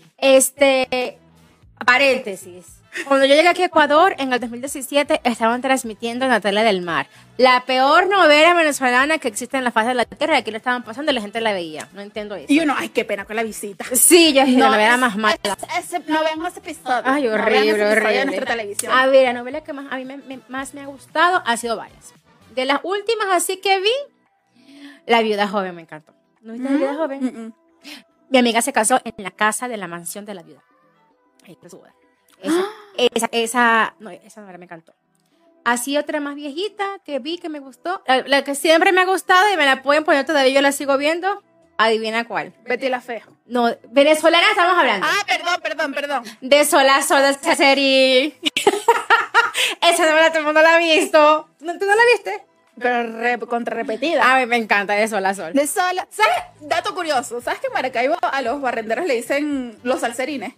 Paréntesis. Cuando yo llegué aquí a Ecuador, en el 2017, estaban transmitiendo Natalia del Mar. La peor novela venezolana que existe en la faz de la tierra. Y aquí lo estaban pasando y la gente la veía. No entiendo eso. y uno, ay, qué pena con la visita. Sí, yo la novela es- más mala. no vean ese episodio. Ay, No vean horrible, ese episodio de horrible. nuestra televisión. A ver, la novela que más a mí más me ha gustado ha sido varias. De las últimas así que vi, La Viuda Joven me encantó. ¿No viste La Viuda Joven? Mi amiga se casó en la casa de la mansión de la viuda. Ahí está su boda. Esa novela me encantó. Así otra más viejita que vi que me gustó. La que siempre me ha gustado y me la pueden poner todavía, yo la sigo viendo. Adivina cuál. Betty la Fea. No, venezolana estamos hablando. Ah, perdón. De Solazo de esa serie. Esa novela todo el mundo la ha visto. ¿Tú no la viste? Pero contra repetida. A mí me encanta de Sol a Sol. De sola. ¿Sabes? Dato curioso. ¿Sabes que en Maracaibo a los barrenderos le dicen los salserines?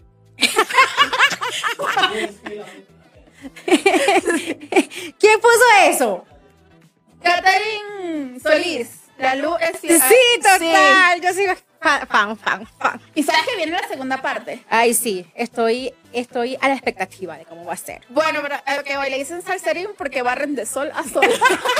¿Quién puso eso? Catherine Solís. La luz es Sí, total. Yo sigo fan. ¿Y sabes que viene la segunda parte? Ay, sí. Estoy a la expectativa de cómo va a ser. Bueno, pero que hoy le dicen salserín porque barren de sol a sol.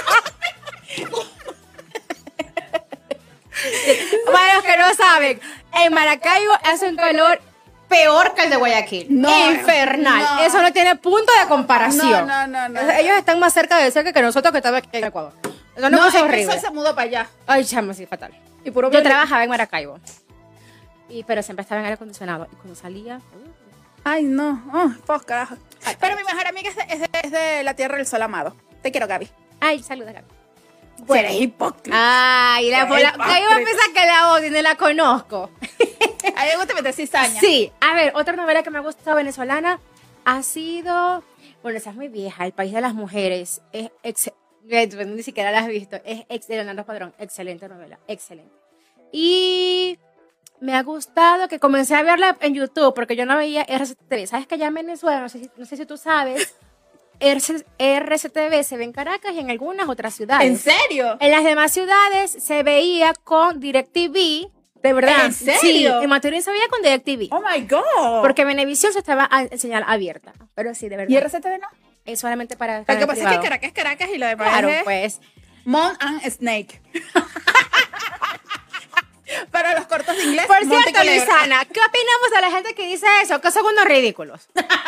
Para los que no saben, en Maracaibo hace un calor peor que el de Guayaquil. No, infernal. no. Eso no tiene punto de comparación. No. Ellos están más cerca de cerca que nosotros que estamos aquí en Ecuador. Eso no, No, es es que el horrible. sol se mudó para allá. Ay, chamo, sí, fatal. Y puro Yo trabajaba en Maracaibo. pero siempre estaba en aire acondicionado. Y cuando salía... Ay, no. Pues carajo. Pero mi mejor amiga es de la Tierra del Sol Amado. Te quiero, Gaby. Ay, saluda, Gaby. Bueno, eres hipócrita. Ay, la iba a pensar que la odio, ni la conozco. A mí me gusta meter cizaña. Sí. A ver, otra novela que me ha gustado venezolana ha sido... Bueno, esa es muy vieja, El País de las Mujeres. Ni siquiera la has visto. Es de Leonardo Padrón. Excelente novela, excelente. Y me ha gustado que comencé a verla en YouTube, porque yo no veía RCTV. ¿Sabes que allá en Venezuela, no sé si tú sabes, RCTV se ve en Caracas y en algunas otras ciudades? ¿En serio? En las demás ciudades se veía con DirecTV. De verdad. ¿En serio? Sí, en Maturín se veía con DirecTV. Oh my God. Porque Venevisión se estaba en señal abierta. Pero sí, de verdad. ¿Y RCTV no? Es solamente para... Lo que pasa es que Caracas es Caracas y lo demás Claro, es pues. Mon and Snake. Para los cortos de inglés. Por Monte cierto, Culebra. Luisana, ¿qué opinamos de la gente que dice eso? Que son unos ridículos.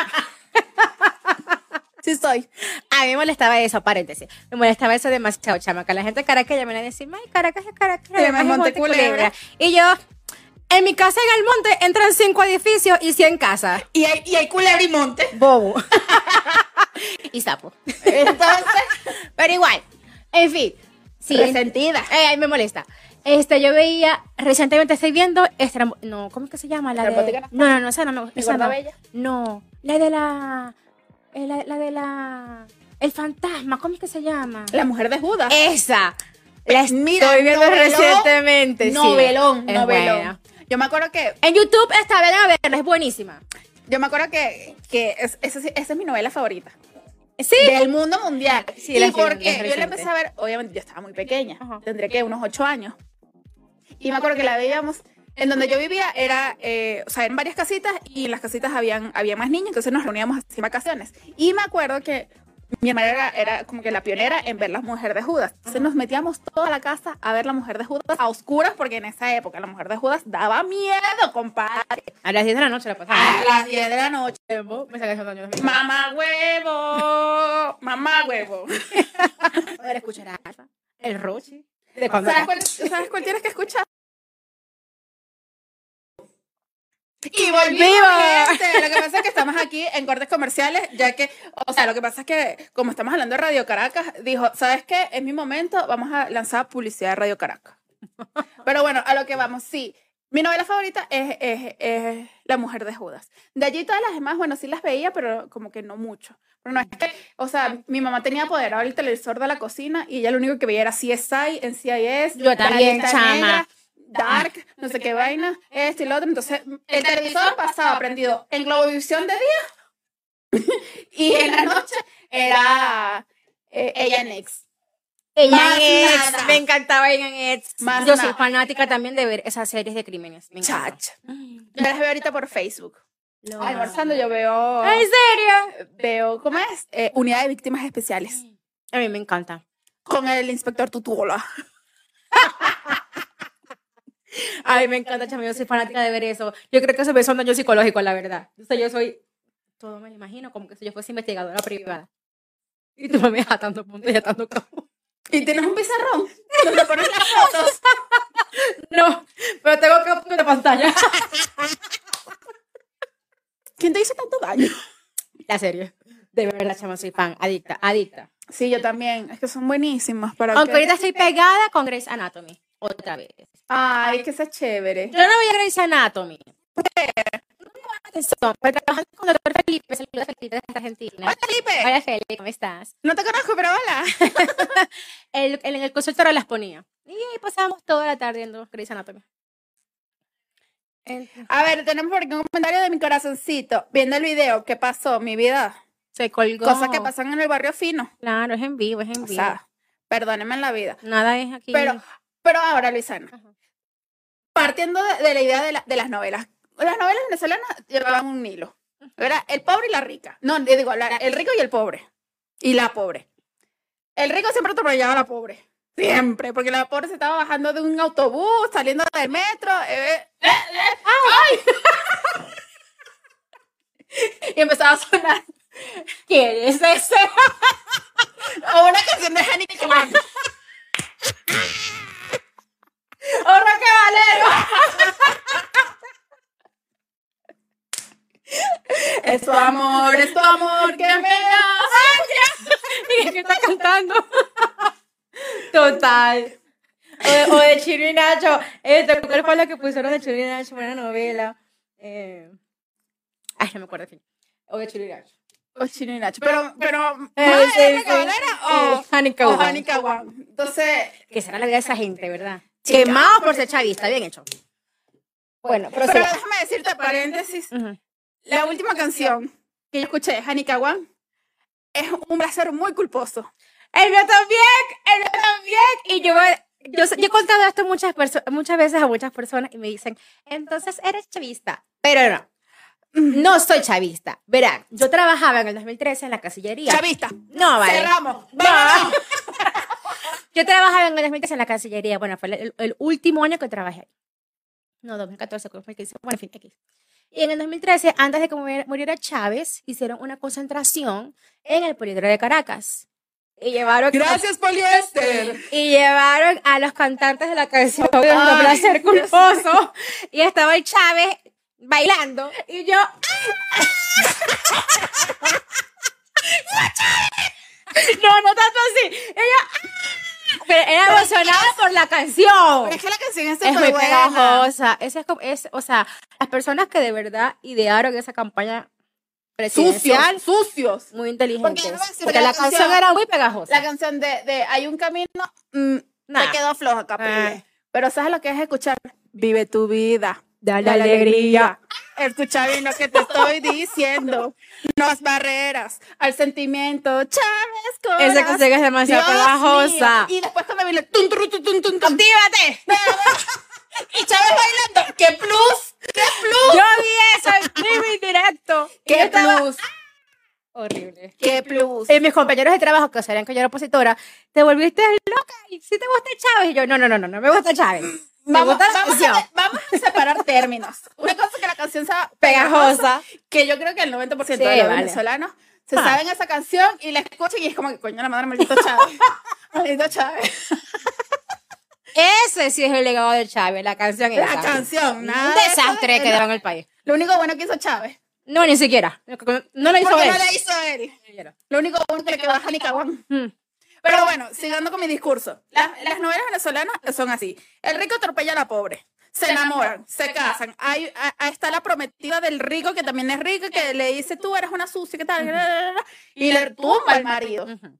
Sí soy. A mí me molestaba eso, paréntesis. Me molestaba eso demasiado, chamaca. La gente de Caracas ya me venía a decir, ay, Caracas es Caracas. Y además Monte Culebra. Y yo, en mi casa en el monte entran 5 edificios y 100 casas. Y hay culebra y monte. Bobo. Y sapo. Entonces, Pero igual, en fin. Sí, resentida. Ay, me molesta. Yo veía, recientemente estoy viendo, no, ¿cómo es que se llama? La ¿Estrambótica de, no, esa no me gusta. ¿Mi Esa gorda no. bella? No, la de la, el fantasma, ¿cómo es que se llama? La mujer de Judas. Esa. La Mira, estoy viendo novelón, recientemente. Novelón, Es novelón. buena. Yo me acuerdo que En YouTube está, vayan a verla, es buenísima. esa es mi novela favorita. Sí. Del mundo mundial. Sí, la y estoy porque viendo, es yo la reciente. empecé a ver, obviamente yo estaba muy pequeña. Ajá. Tendría que unos 8 años. Y me acuerdo que la veíamos, en donde yo vivía era, o sea, en varias casitas y en las casitas había más niños, entonces nos reuníamos así en vacaciones. Y me acuerdo que mi hermana era como que la pionera en ver La Mujer de Judas. Entonces nos metíamos toda la casa a ver La Mujer de Judas a oscuras, porque en esa época La Mujer de Judas daba miedo, compadre. A las 10 de la noche la pasaba. A las 10 de la noche. Me saqué esos años. Mamá huevo, mamá huevo. Poder escuchar a Alfa, el Rochi. ¿De cuándo acá? ¿Sabes cuál tienes que escuchar? Y volvimos, ¡Viva! gente. Lo que pasa es que estamos aquí en cortes comerciales, ya que, o sea, lo que pasa es que, como estamos hablando de Radio Caracas, dijo, ¿sabes qué? En mi momento vamos a lanzar publicidad de Radio Caracas. Pero bueno, a lo que vamos, sí. Mi novela favorita es La Mujer de Judas. De allí todas las demás, bueno, sí las veía, pero como que no mucho. Pero no es que, o sea, mi mamá tenía apoderado el televisor de la cocina y ella lo único que veía era CSI, NCIS, Yo también, La Lista chama. Negra, Dark, no sé qué vaina, esto y lo otro. Entonces, el televisor pasaba prendido en Globovisión de día y en la noche era ella en X. Ella Más es, nada. me encantaba ella en X. Más Yo nada. soy fanática también de ver esas series de crímenes. Me encanta. Chacha. Yo las veo ahorita por Facebook. Lo Almorzando yo veo... ¿En serio? Veo, ¿cómo es? Unidad de Víctimas Especiales. A mí me encanta. Con el inspector Tutuola. Ay, me encanta, chama. Yo soy fanática de ver eso. Yo creo que eso es un daño psicológico, la verdad. O sea, yo soy... Todo me lo imagino como que si yo fuese investigadora privada. Y tú me ves atando puntos y atando cabos. Y tienes un pizarrón donde pones las fotos. No, pero tengo captura de pantalla. ¿Quién te hizo tanto daño? La serie. De verdad, chama, soy fan. Adicta, adicta. Sí, yo también. Es que son buenísimas. Pero Aunque ahorita estoy pegada con Grey's Anatomy. Otra vez. Ay, que esa es chévere. Yo no voy a Grey's Anatomy. Atención, pero trabajando con el doctor Felipe, saludos a Felipe de Argentina. Hola, Felipe. Hola, Felipe, ¿cómo estás? No te conozco, pero hola. En el consultorio las ponía. Y ahí pasábamos toda la tarde viendo Grey's Anatomy. A ver, tenemos por aquí un comentario de mi corazoncito. Viendo el video, ¿qué pasó? Mi vida. Se colgó. Cosas que pasan en el barrio fino. Claro, es en vivo, es en O vivo. sea, perdónenme en la vida. Nada es aquí. Pero ahora, Luisana, Ajá. partiendo de la idea de las novelas. Las novelas venezolanas llevaban un hilo. Era el pobre y la rica. No, digo, el rico y el pobre. Y la pobre. El rico siempre atropellaba a la pobre. Siempre, porque la pobre se estaba bajando de un autobús, saliendo del metro. ¡Ay! Y empezaba a sonar. ¿Quién es ese? O una canción de Jenny Clan. ¡Oh, Roque Valero! está cantando. Total. O de Chino y Nacho. ¿Cuál fue lo que pusieron de Chino y Nacho? Una novela. Ay, no me acuerdo el fin. O de Chino y Nacho. O Chino y Nacho. Pero Sí, ¿era Cabalera o Hanika Wan. Hanika Wan? Entonces, Que será la vida de esa gente, ¿verdad? Quemados por ser chavista, bien hecho. Bueno, pero prosiga. déjame decirte, paréntesis, Ujú. la última canción que yo escuché, Hanika Wan, es un placer muy culposo. El mío también. Y yo he contado esto muchas veces a muchas personas y me dicen, entonces eres chavista. Pero no soy chavista. Verán, yo trabajaba en el 2013 en la casillería. Chavista. No, vale. Cerramos. No. Yo trabajaba en el 2013 en la casillería. Bueno, fue el último año que trabajé ahí. No, 2014, 2015. Bueno, en fin, X. Y en el 2013, antes de que muriera Chávez, hicieron una concentración en el Poliedro de Caracas. Y llevaron Gracias, Poliéster. y llevaron a los cantantes de la canción de Placer Culposo. Y estaba el Chávez bailando. Y yo. No tanto así. Pero era emocionada por la canción. Es que la canción es Es muy súper buena. pegajosa. O sea, las personas que de verdad idearon esa campaña presidencial, Sucios. muy inteligentes. Porque yo voy a decir Porque que la canción era muy pegajosa. La canción de Hay un camino Nah. me quedó floja, Caprile. Ah. Pero ¿sabes lo que es escuchar? Vive tu vida. Dale alegría. Escucha bien lo que te estoy diciendo. No has barreras al sentimiento. Chávez, corazón. Esa canción es demasiado Dios pegajosa. mío. Y después cuando viene tun, tun, tun, tun, tun, tun. ¡Actívate! Y Chávez bailando. ¡Qué plus! ¡Qué plus! Yo vi eso en vivo y directo. Y yo ¡Qué estaba- plus! Horrible. ¡Qué plus! Y mis compañeros de trabajo que sabían que yo era opositora, ¿te volviste loca? ¿Y si te gusta Chávez? Y yo, no me gusta Chávez. Me gusta la canción. Vamos a separar términos. Una cosa es que la canción sea Pegajosa. que yo creo que el 90% Sí, de los vale. venezolanos se Ah. saben esa canción y la escuchan y es como que coño la madre maldito Chávez. Maldito Chávez. Ese sí es el legado de Chávez, la canción La esa. canción, Un nada de eso desastre de- que dieron el país. Lo único bueno que hizo Chávez. No, ni siquiera. No lo hizo Porque él. no la hizo él. Lo único bueno que le quedó a Hanika Wan. Mm. Pero bueno, siguiendo con mi discurso. Las novelas venezolanas son así. El rico atropella a la pobre. Se enamoran, se casan. Ahí está la prometida del rico, que también es rico, que le dice, tú eres una sucia, ¿qué tal? Y le tumba al marido. Ujú.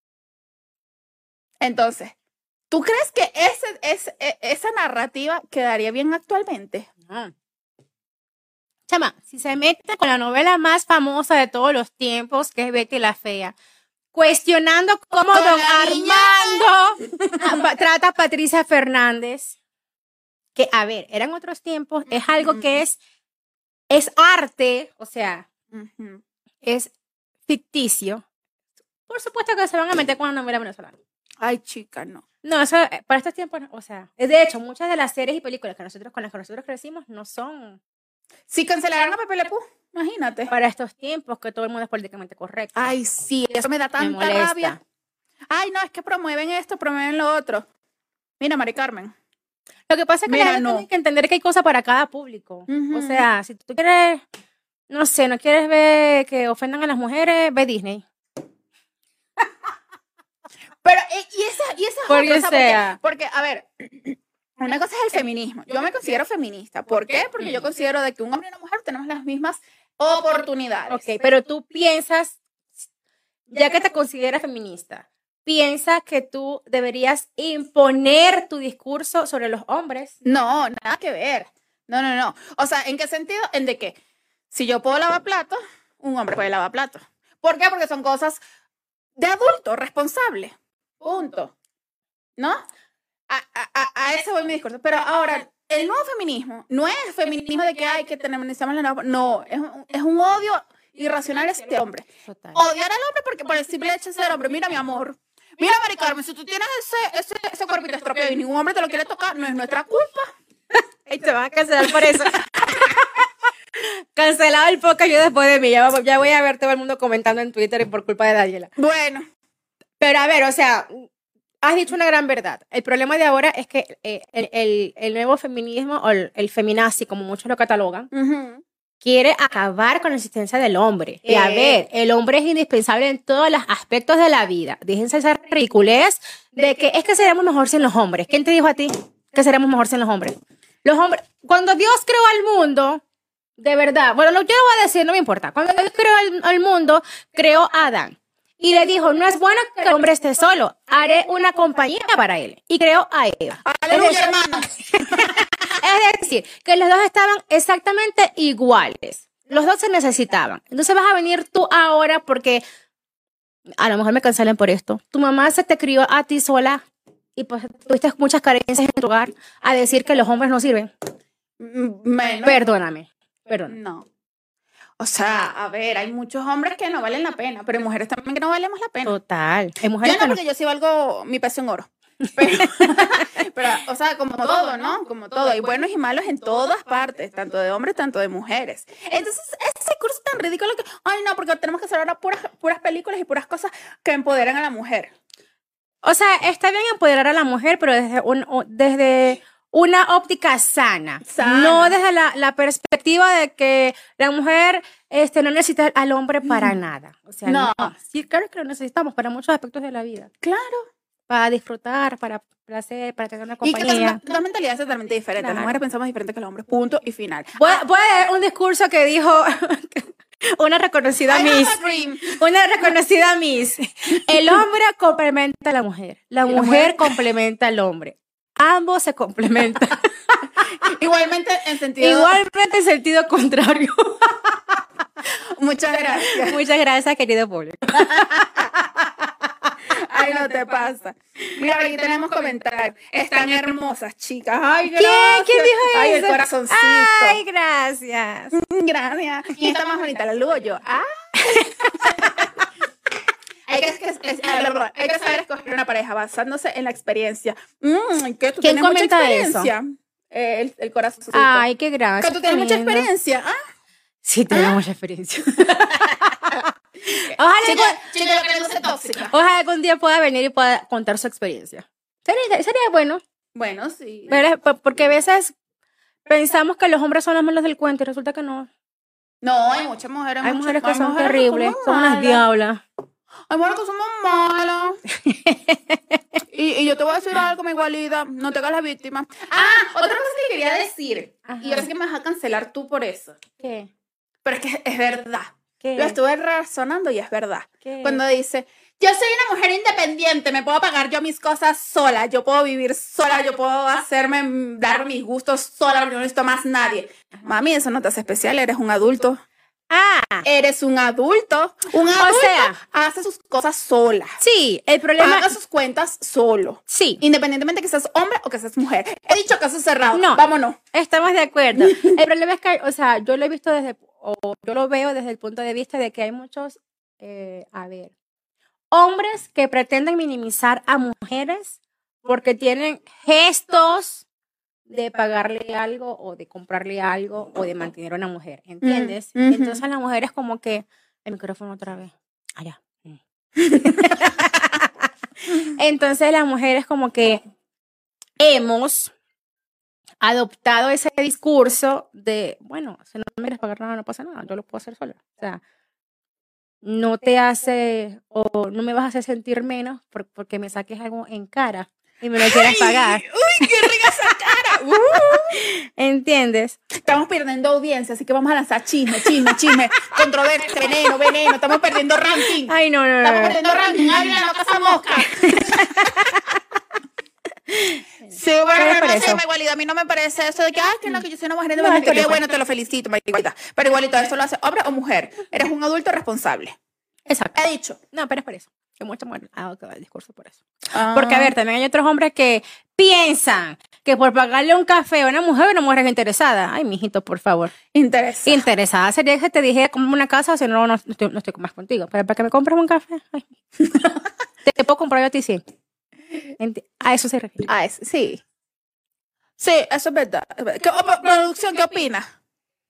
Entonces, ¿tú crees que esa narrativa quedaría bien actualmente? Ah. Chama, si se mete con la novela más famosa de todos los tiempos, que es Betty la Fea, cuestionando cómo Con don la niña. Armando trata a Patricia Fernández, que, a ver, eran otros tiempos, es algo que es arte, o sea, es ficticio. Por supuesto que se van a meter con una novela venezolana. Ay, chica, no. No, eso, para estos tiempos, o sea, de hecho, muchas de las series y películas con las que nosotros crecimos no son Si cancelaran a Pepe Le Pew, imagínate. para estos tiempos que todo el mundo es políticamente correcto. Ay, sí, eso me da Me tanta molesta. rabia. Ay, no, es que promueven esto, promueven lo otro. Mira, Mari Carmen. Lo que pasa es que Mira, la gente no. tiene que entender que hay cosas para cada público. Ujú. O sea, si tú quieres, no sé, no quieres ver que ofendan a las mujeres, ve Disney. Pero, y esa es Porque otra, sea. porque, a ver, una cosa es el feminismo. Yo me considero feminista. ¿Por qué? Porque yo considero de que un hombre y una mujer tenemos las mismas oportunidades. Ok, pero tú piensas, ya que te consideras feminista, piensas que tú deberías imponer tu discurso sobre los hombres. No, nada que ver. No. O sea, ¿en qué sentido? En de que si yo puedo lavar platos, un hombre puede lavar platos. ¿Por qué? Porque son cosas de adulto, responsable. Punto. ¿No? A ese voy mi discurso. Pero ahora, el nuevo feminismo no es feminismo de que hay que necesitamos la nueva. No, es un odio irracional hacia este hombre. Total. Odiar al hombre porque por el simple hecho de ser hombre. Mira, mi amor. Mira, Mari Carmen, si tú tienes ese cuerpito estropeado y ningún hombre te lo quiere tocar, no es nuestra culpa. Y te van a cancelar por eso. Cancelado el podcast yo después de mí. Ya voy a ver todo el mundo comentando en Twitter y por culpa de Daniela. Bueno. Pero a ver, o sea, has dicho una gran verdad. El problema de ahora es que el nuevo feminismo o el feminazi, como muchos lo catalogan, Ujú. quiere acabar con la existencia del hombre. Y a ver, el hombre es indispensable en todos los aspectos de la vida. Déjense esa ridiculez de que es que seremos mejor sin los hombres. ¿Quién te dijo a ti que seremos mejor sin los hombres? Los hombres, cuando Dios creó al mundo, de verdad, bueno, lo que yo voy a decir no me importa. Cuando Dios creó al mundo, creó a Adán. Y le dijo, no es bueno que el hombre esté solo, haré una compañía para él. Y creó a Eva. ¡Aleluya, hermano! Es decir, que los dos estaban exactamente iguales. Los dos se necesitaban. Entonces vas a venir tú ahora porque a lo mejor me cancelen por esto. Tu mamá se te crió a ti sola y pues tuviste muchas carencias en tu hogar a decir que los hombres no sirven. Menos. Perdóname. No. O sea, a ver, hay muchos hombres que no valen la pena, pero hay mujeres también que no valemos la pena. Total. Hay mujeres Yo no, porque yo sí valgo mi peso en oro. Pero, o sea, como todo, ¿no? Como todo. Hay buenos y malos en todas partes, tanto de hombres, tanto de mujeres. Entonces, ese curso tan ridículo que, ay, no, porque tenemos que hacer ahora puras películas y puras cosas que empoderan a la mujer. O sea, está bien empoderar a la mujer, pero desde una óptica sana. No desde la perspectiva de que la mujer no necesita al hombre para nada. O sea, no. Sí, claro que lo necesitamos para muchos aspectos de la vida. Claro. Para disfrutar, para placer, para tener una compañía. Y que dos mentalidades totalmente diferentes. Claro. Las mujeres pensamos diferente que los hombres, punto y final. Voy a dar un discurso que dijo una reconocida Miss. El hombre complementa a la mujer. La mujer complementa al hombre. Ambos se complementan. Igualmente en sentido contrario. Muchas gracias. Muchas gracias, querido público. Ay, no te pasa. Mira, aquí tenemos comentarios. Están hermosas, chicas. Ay, gracias. ¿Quién dijo eso? Ay, el corazoncito. Ay, gracias. Gracias. ¿Quién está más bonita, la luz o yo? Ah. Hay que saber escoger una pareja basándose en la experiencia. ¿Quién comenta eso? El corazoncito. Ay, qué gracias. Que tú tienes mucha experiencia. ¿Ah? Sí, tengo mucha experiencia. Ojalá algún día pueda venir y pueda contar su experiencia. Sería bueno. Bueno, sí. Porque a veces pensamos que los hombres son los malos del cuento y resulta que no. No, hay muchas mujeres. Hay mujeres que son terribles, son unas diablas. Hay mujeres que somos malas. y yo te voy a decir algo, mi igualita. No te hagas la víctima. Otra cosa que quería decir. Ajá. Y yo sé que me vas a cancelar tú por eso. ¿Qué? Pero es que es verdad. ¿Qué? Lo estuve razonando y es verdad. ¿Qué? Cuando dice, yo soy una mujer independiente, me puedo pagar yo mis cosas sola, yo puedo vivir sola, yo puedo dar mis gustos sola, no necesito más nadie. Mami, eso no te hace especial, eres un adulto. Eres un adulto. Un adulto, o sea, hace sus cosas sola. Sí, el problema... Paga sus cuentas solo. Sí. Independientemente que seas hombre o que seas mujer. He dicho caso cerrado. No. Vámonos. Estamos de acuerdo. El problema es que, o sea, yo lo he visto yo lo veo desde el punto de vista de que hay muchos, hombres que pretenden minimizar a mujeres porque tienen gestos de pagarle algo o de comprarle algo o de mantener a una mujer, ¿entiendes? Entonces la mujer es como que, el micrófono otra vez, allá. Entonces la mujer es como que hemos adoptado ese discurso de, bueno, si no me quieres pagar nada, no pasa nada, yo lo puedo hacer sola. O sea, no te hace, o no me vas a hacer sentir menos porque me saques algo en cara y me lo quieras pagar. ¡Uy, qué rica esa cara! ¿Entiendes? Estamos perdiendo audiencia, así que vamos a lanzar chisme, controversia, veneno, estamos perdiendo ranking. Ay, no. Estamos perdiendo ranking, ay, la casa mosca. Sí, bueno, no sé, igualidad. A mí no me parece eso de que, que no, que yo soy una mujer independiente. Bueno, te lo felicito, igualidad. Pero igualito, ¿eso lo hace hombre o mujer? Eres un adulto responsable. Exacto. He dicho. No, pero es por eso. Que mucha mujer ha adoptado el discurso por eso. Porque, a ver, también hay otros hombres que piensan que por pagarle un café a una mujer es interesada. Ay, mijito, por favor. Interesada sería que te dije como una casa, si no estoy más contigo. Pero para que me compres un café, ay. Te puedo comprar yo a ti 100. A eso se refiere. A eso, sí. Sí, eso es verdad. Producción, ¿qué opina?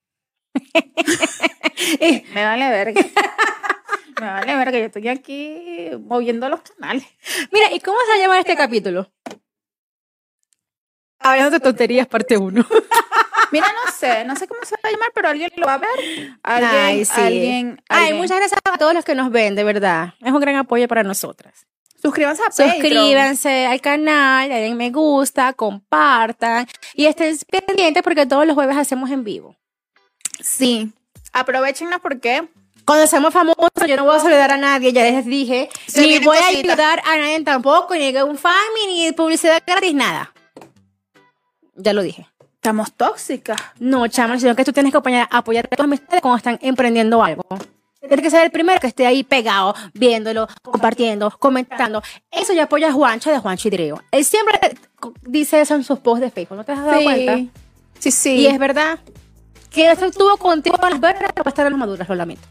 Me vale verga. Me vale verga, yo estoy aquí moviendo los canales. Mira, ¿y cómo se va a llamar este capítulo? Hablando de tonterías, parte 1. Mira, no sé cómo se va a llamar, pero alguien lo va a ver. Ay, sí. Alguien. Ay, muchas gracias a todos los que nos ven, de verdad. Es un gran apoyo para nosotras. Suscríbanse a Patreon. Suscríbanse al canal, le den me gusta, compartan y estén pendientes porque todos los jueves hacemos en vivo. Sí. Aprovechenla porque cuando seamos famosos, yo no voy a saludar a nadie, ya les dije. Ni voy a ayudar a nadie tampoco, ni un fan, ni publicidad gratis, nada. Ya lo dije. Estamos tóxicas. No, chama, sino que tú tienes que apoyar a tus amistades cuando están emprendiendo algo. Tienes que ser el primero que esté ahí pegado, viéndolo, compartiendo, comentando. Eso ya apoya a Juancho de Juancho y Dreo. Él siempre dice eso en sus posts de Facebook, ¿no te has dado cuenta? Sí, sí. Y es verdad. Que esto estuvo contigo con las verdes, pero va a estar en las maduras, lo lamento.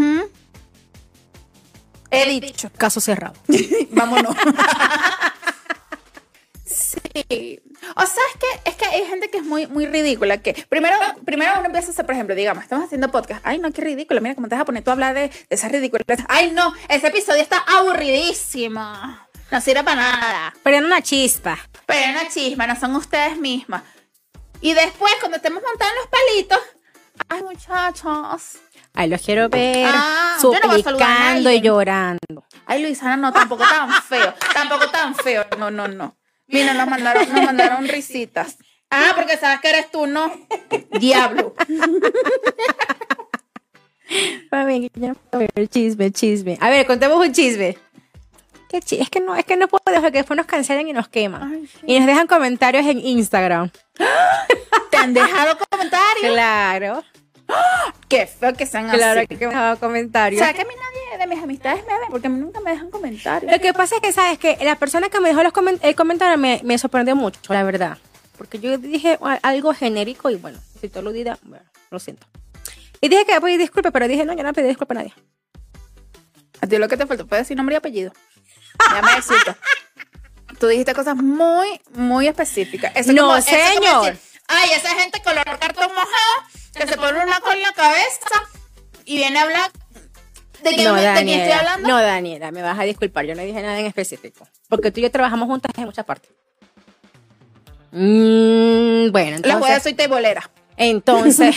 He dicho. Caso cerrado. Vámonos. Sí. O sea, es que hay gente que es muy, muy ridícula. Que primero uno empieza a hacer, por ejemplo, digamos, estamos haciendo podcast. Ay, no, qué ridículo. Mira cómo te vas a poner tú a hablar de esas ridículas. Ay, no, ese episodio está aburridísimo. No sirve para nada. Pero en una chispa. Pero en una chisma, no son ustedes mismas. Y después, cuando estemos montando los palitos, ay, muchachos. Ay, los quiero ver suplicando y llorando. Ay, Luisana, no, tampoco tan feo. Tampoco tan feo. No. Mira, nos mandaron risitas. Ah, porque sabes que eres tú, ¿no? Diablo. Mami, a ver, chisme. A ver, contemos un chisme. Es que no puedo dejar que después nos cancelen y nos queman. Ay, sí. Y nos dejan comentarios en Instagram. ¿Te han dejado comentarios? Claro. Qué feo que sean claro así. Que me han dejado comentarios. O sea, que a mí nadie de mis amistades me ve, porque a mí nunca me dejan comentarios. Lo que pasa es que, ¿sabes? Que la persona que me dejó el comentario me sorprendió mucho, la verdad. Porque yo dije algo genérico y bueno, si tú lo digas, bueno, lo siento. Y dije que iba a pedir disculpas, pero dije, no, yo no pedí disculpas a nadie. A ti lo que te faltó fue decir nombre y apellido. Ya me deciste. Tú dijiste cosas muy, muy específicas. Eso no, como, señor. Decir, ay, esa gente color cartón mojado que se pone una cosa en la cabeza y viene a hablar de quién estoy hablando. No, Daniela, me vas a disculpar. Yo no dije nada en específico. Porque tú y yo trabajamos juntas en muchas partes. Bueno, entonces... La juega soy teibolera. Entonces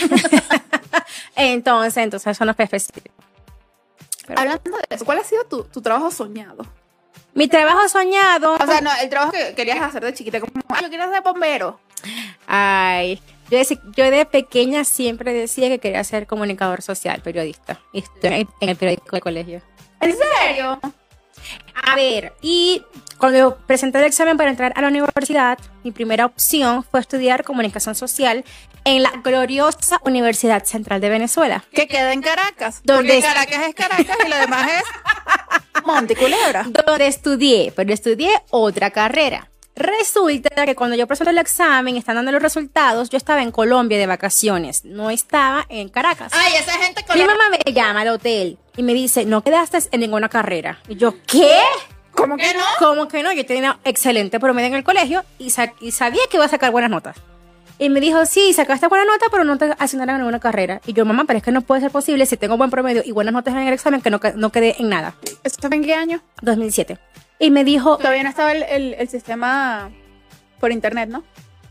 eso no fue específico. Pero, hablando de eso, ¿cuál ha sido tu trabajo soñado? Mi trabajo soñado... O sea, no, el trabajo que querías hacer de chiquita, como, ay, yo quiero ser bombero. Ay, yo de pequeña siempre decía que quería ser comunicador social, periodista. Y estoy en el periódico del colegio. ¿En serio? A ver, y cuando presenté el examen para entrar a la universidad, mi primera opción fue estudiar comunicación social en la gloriosa Universidad Central de Venezuela. Que queda en Caracas. Porque Caracas es Caracas y lo demás es Monte Culebra. Donde estudié, pero estudié otra carrera. Resulta que cuando yo presenté el examen y están dando los resultados, yo estaba en Colombia de vacaciones, no estaba en Caracas. Ay, esa gente Mi mamá me llama al hotel y me dice, no quedaste en ninguna carrera. Y yo, ¿qué? ¿Cómo que no? ¿Cómo que no? Yo tenía excelente promedio en el colegio y sabía que iba a sacar buenas notas. Y me dijo, sí, sacaste buena nota, pero no te asignaron a ninguna carrera. Y yo, mamá, pero es que no puede ser posible si tengo buen promedio y buenas notas en el examen que no quedé en nada. ¿Esto fue en qué año? 2007. Y me dijo... Todavía no estaba el sistema por internet, ¿no?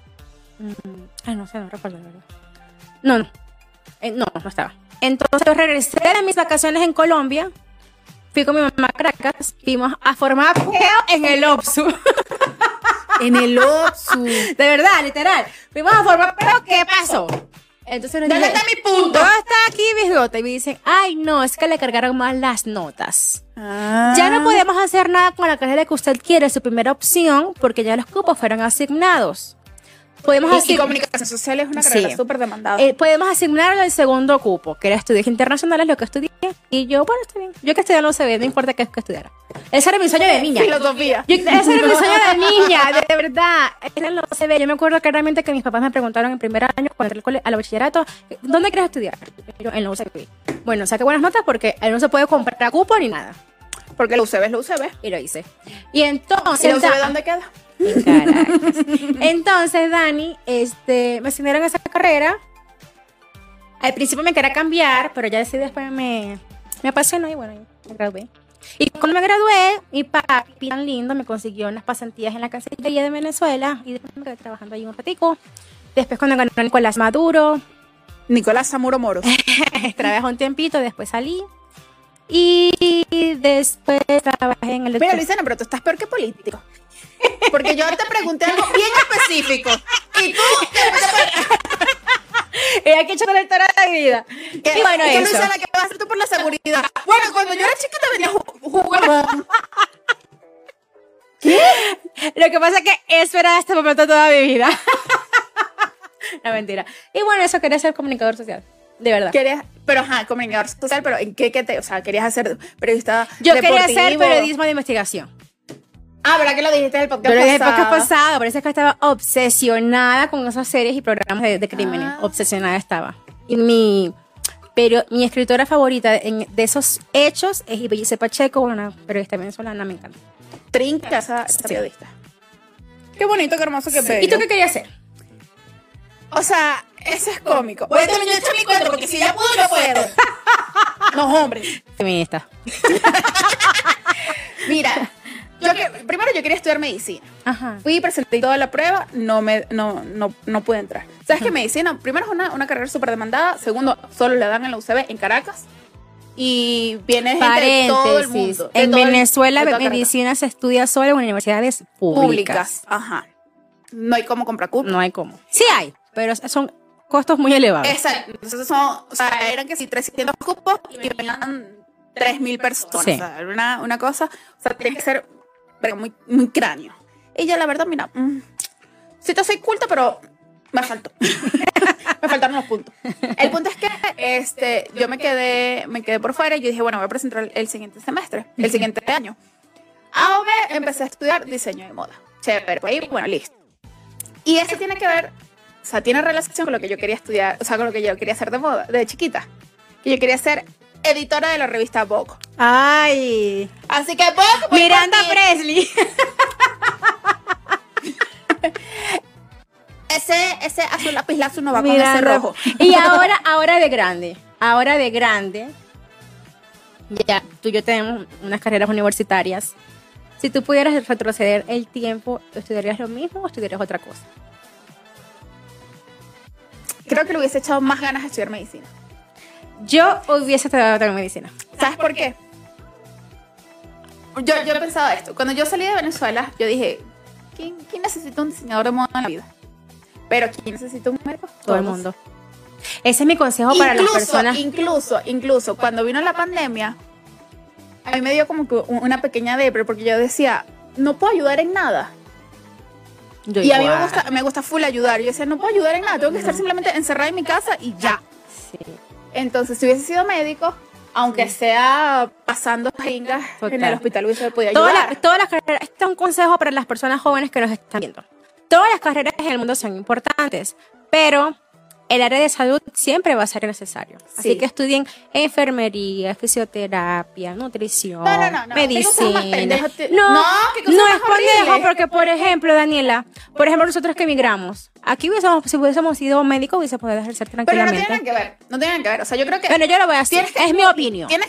No sé, no recuerdo, la verdad. No estaba. Entonces yo regresé de mis vacaciones en Colombia, fui con mi mamá a Caracas, fuimos a formar peo en el OPSU. En el OPSU. De verdad, literal. Fuimos a formar peo, ¿qué pasó? Entonces ¿dónde está mi punto? ¿Dónde está aquí mi nota? Y me dicen, ay, no, es que le cargaron más las notas. Ya no podemos hacer nada con la carrera que usted quiere, su primera opción, porque ya los cupos fueron asignados. Y comunicación social es una carrera súper demandada. Podemos asignarle el segundo cupo, que era estudios internacionales, lo que estudié. Y yo, bueno, está bien. Yo que estudiar no se ve, no importa que estudiara. Ese era mi sueño de niña. Filosofía. Ese era mi sueño de niña, de verdad. Ese no se ve. Yo me acuerdo claramente que mis papás me preguntaron en primer año, cuando entré al bachillerato, ¿dónde quieres estudiar? Yo, en la UCB. Bueno, saqué buenas notas porque ahí no se puede comprar cupo ni nada. Porque la UCB es la UCB. Y lo hice. Y entonces... ¿Y la UCB dónde queda? En Caracas. Entonces, Dani, me asignaron esa carrera. Al principio me quería cambiar, pero ya decidí después me apasionó y bueno, me gradué. Y cuando me gradué, mi papi tan lindo me consiguió unas pasantías en la Cancillería de Venezuela y después me quedé trabajando ahí un ratico. Después cuando ganó Nicolás Maduro, Nicolás Zamuro Moros. trabajé un tiempito, después salí. Y después trabajé en el... Mira, Luisana, pero tú estás peor que político. Porque yo te pregunté algo bien específico. Y tú... Ella que hecho colectora de vida. Y bueno, eso. Luisana, ¿qué vas a hacer tú por la seguridad? Bueno, cuando yo era chiquita venía jugando. ¿Qué? Lo que pasa es que eso era este momento toda mi vida. No, mentira. Y bueno, eso, quería ser comunicador social. De verdad. Pero comunicador social, pero ¿en qué o sea, querías hacer periodista Yo deportivo? quería hacer periodismo de investigación. ¿Verdad que lo dijiste en el podcast Pero pasado? en el podcast pasado, por eso es que estaba obsesionada con esas series y programas de crímenes. Obsesionada estaba. Y mi escritora favorita de esos hechos es Ibellice Pacheco, una periodista venezolana, me encanta. Trinca esa periodista. Qué bonito, qué hermoso, qué bello. ¿Y tú qué querías hacer? O sea, eso es cómico. Voy a terminar de echar mi cuento porque si ella pudo, yo puedo. No, hombre. Feminista. Mira, primero yo quería estudiar medicina. Ajá. Fui y presenté toda la prueba, no pude entrar. ¿Sabes qué? Medicina, primero es una carrera súper demandada. Segundo, solo la dan en la UCB en Caracas. Y viene gente de todo el mundo. En Venezuela, medicina se estudia solo en universidades públicas. Ajá. No hay cómo comprar cupos. No hay cómo. Sí hay, pero son costos muy elevados. Exacto. Entonces eran que sí, 300 cupos y venían 3.000 personas. Sí. O sea, era una cosa, o sea, tiene que ser muy, muy cráneo. Y ya la verdad, mira, sí te soy culta, pero me faltó. Me faltaron los puntos. El punto es que yo me quedé por fuera y yo dije, bueno, voy a presentar el siguiente semestre, el siguiente año. Ahora empecé a estudiar diseño de moda. Chévere, ahí, bueno, listo. Y eso tiene que ver, o sea, tiene relación con lo que yo quería estudiar, o sea, con lo que yo quería hacer de moda, de chiquita. Que yo quería ser editora de la revista Vogue. Ay. Así que Vogue... Miranda Presley. Ese azul lapislazo no va con ese rojo. Y ahora de grande, ya tú y yo tenemos unas carreras universitarias. Si tú pudieras retroceder el tiempo, ¿estudiarías lo mismo o estudiarías otra cosa? Creo que le hubiese echado más ganas de estudiar medicina. Yo hubiese estudiado medicina. ¿Sabes por qué? Yo he pensado esto. Cuando yo salí de Venezuela, yo dije, ¿quién necesita un diseñador de moda en la vida? Pero ¿quién necesita un médico? Todo el mundo. Ese es mi consejo para las personas. Incluso cuando vino la pandemia, a mí me dio como que una pequeña depresión porque yo decía, no puedo ayudar en nada. Y a mí me gusta full ayudar. Yo decía, no puedo ayudar en nada, tengo que estar simplemente encerrada en mi casa y ya. Sí. Entonces, si hubiese sido médico, aunque sea pasando jeringas en el hospital, hubiese podido ayudar. Todas las carreras, este es un consejo para las personas jóvenes que nos están viendo. Todas las carreras en el mundo son importantes, pero el área de salud siempre va a ser necesario. Así que estudien enfermería, fisioterapia, nutrición, medicina. No es pendejo porque, por ejemplo, Daniela, nosotros que emigramos, aquí si hubiésemos sido médicos, hubiésemos podido ejercer tranquilamente. Pero no tienen que ver. O sea, yo creo que... Bueno, yo lo voy a hacer. Es mi opinión. Tienes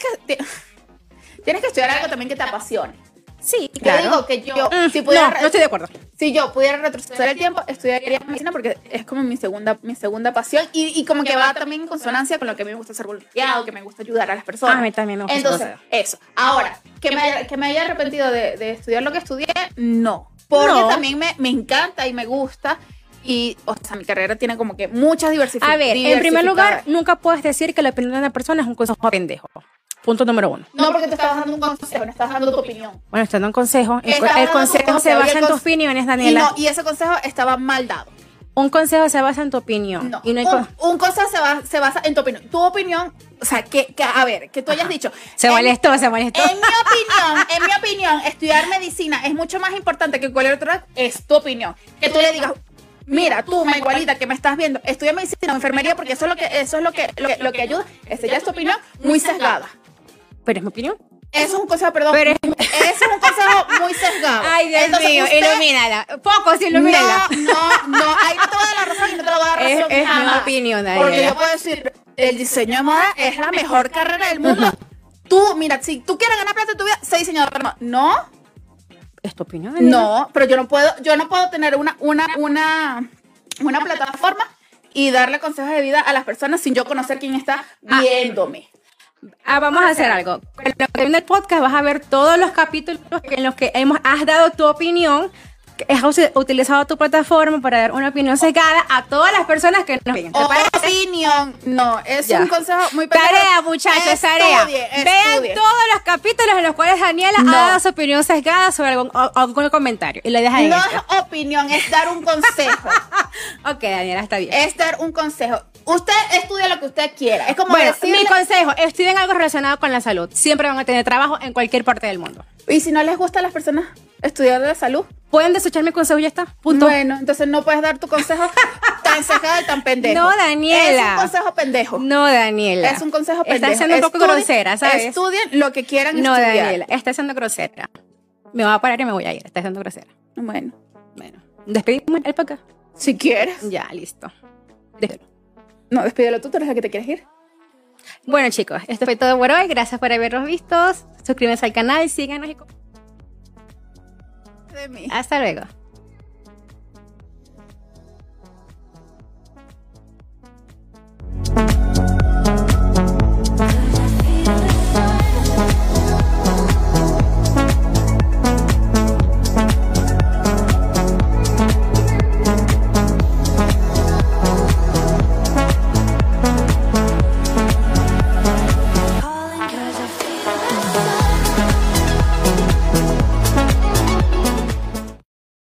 que estudiar algo también que te apasione. Sí, claro. Yo digo que yo, si pudiera, no estoy de acuerdo. Si yo pudiera retroceder el tiempo, estudiaría medicina porque es como mi segunda pasión y como que va también en consonancia con lo que a mí me gusta ser voluntariado, que me gusta ayudar a las personas. A mí también me gusta. Entonces, eso. Ahora, que me haya arrepentido de estudiar lo que estudié, no. Porque también me encanta y me gusta. Y, o sea, mi carrera tiene como que muchas diversificaciones. A ver, en primer lugar, nunca puedes decir que la opinión de una persona es un consejo pendejo. Punto número 1. No, porque te estabas dando un consejo, no estabas dando tu opinión. Bueno, estás dando un consejo. El consejo se basa en tus opiniones, Daniela. Y ese consejo estaba mal dado. Un consejo se basa en tu opinión. No, y no un consejo se basa en tu opinión. Tu opinión, o sea, que tú hayas dicho. Se molestó. En mi opinión, estudiar medicina es mucho más importante que cualquier otra. Es tu opinión. Que tú le digas, mira, tú, igualita que me estás viendo, estudia medicina o enfermería porque eso es lo que ayuda. Esa ya es tu opinión muy sesgada. Pero es mi opinión. Eso es un consejo, perdón. Eso es un consejo muy sesgado. Ay, Dios mío, ilumínala. ilumínala. No, ahí no te voy a dar la razón y no te lo voy a dar razón. Es mi opinión, Daniela. Porque yo puedo decir, el diseño de moda es la mejor carrera del mundo. Tú, mira, si tú quieres ganar plata en tu vida, sé diseñador de moda. ¿No? ¿Es tu opinión, Daniela? No, pero yo no puedo tener una una plataforma y darle consejos de vida a las personas sin yo conocer quién está viéndome. Vamos a hacer algo. En el podcast vas a ver todos los capítulos en los que has dado tu opinión, has utilizado tu plataforma para dar una opinión sesgada a todas las personas que nos ven. Opinión, no, es un consejo muy pequeño. Tarea, muchachos, tarea. Vean todos los capítulos en los cuales Daniela ha dado su opinión sesgada sobre algún comentario y le deja ahí. No es opinión, es dar un consejo. Ok, Daniela, está bien. Es dar un consejo. Usted estudia lo que usted quiera. Es como decirle... mi consejo, estudien algo relacionado con la salud. Siempre van a tener trabajo en cualquier parte del mundo. ¿Y si no les gusta a las personas estudiar de la salud? Pueden desechar mi consejo y ya está. Punto. Bueno, entonces no puedes dar tu consejo tan cejado y tan pendejo. No, Daniela. Es un consejo pendejo. No, Daniela. Es un consejo pendejo. Está siendo un poco grosera, ¿sabes? Estudien lo que quieran no, estudiar. No, Daniela, está siendo grosera. Me voy a parar y me voy a ir. Está siendo grosera. Bueno. ¿Despedimos el podcast? Si quieres. Ya, listo. Despídelo. No, despídelo tú eres la que te quieres ir. Bueno, chicos, esto fue todo por hoy. Gracias por habernos visto. Suscríbanse al canal, síganos y... De mí. Hasta luego.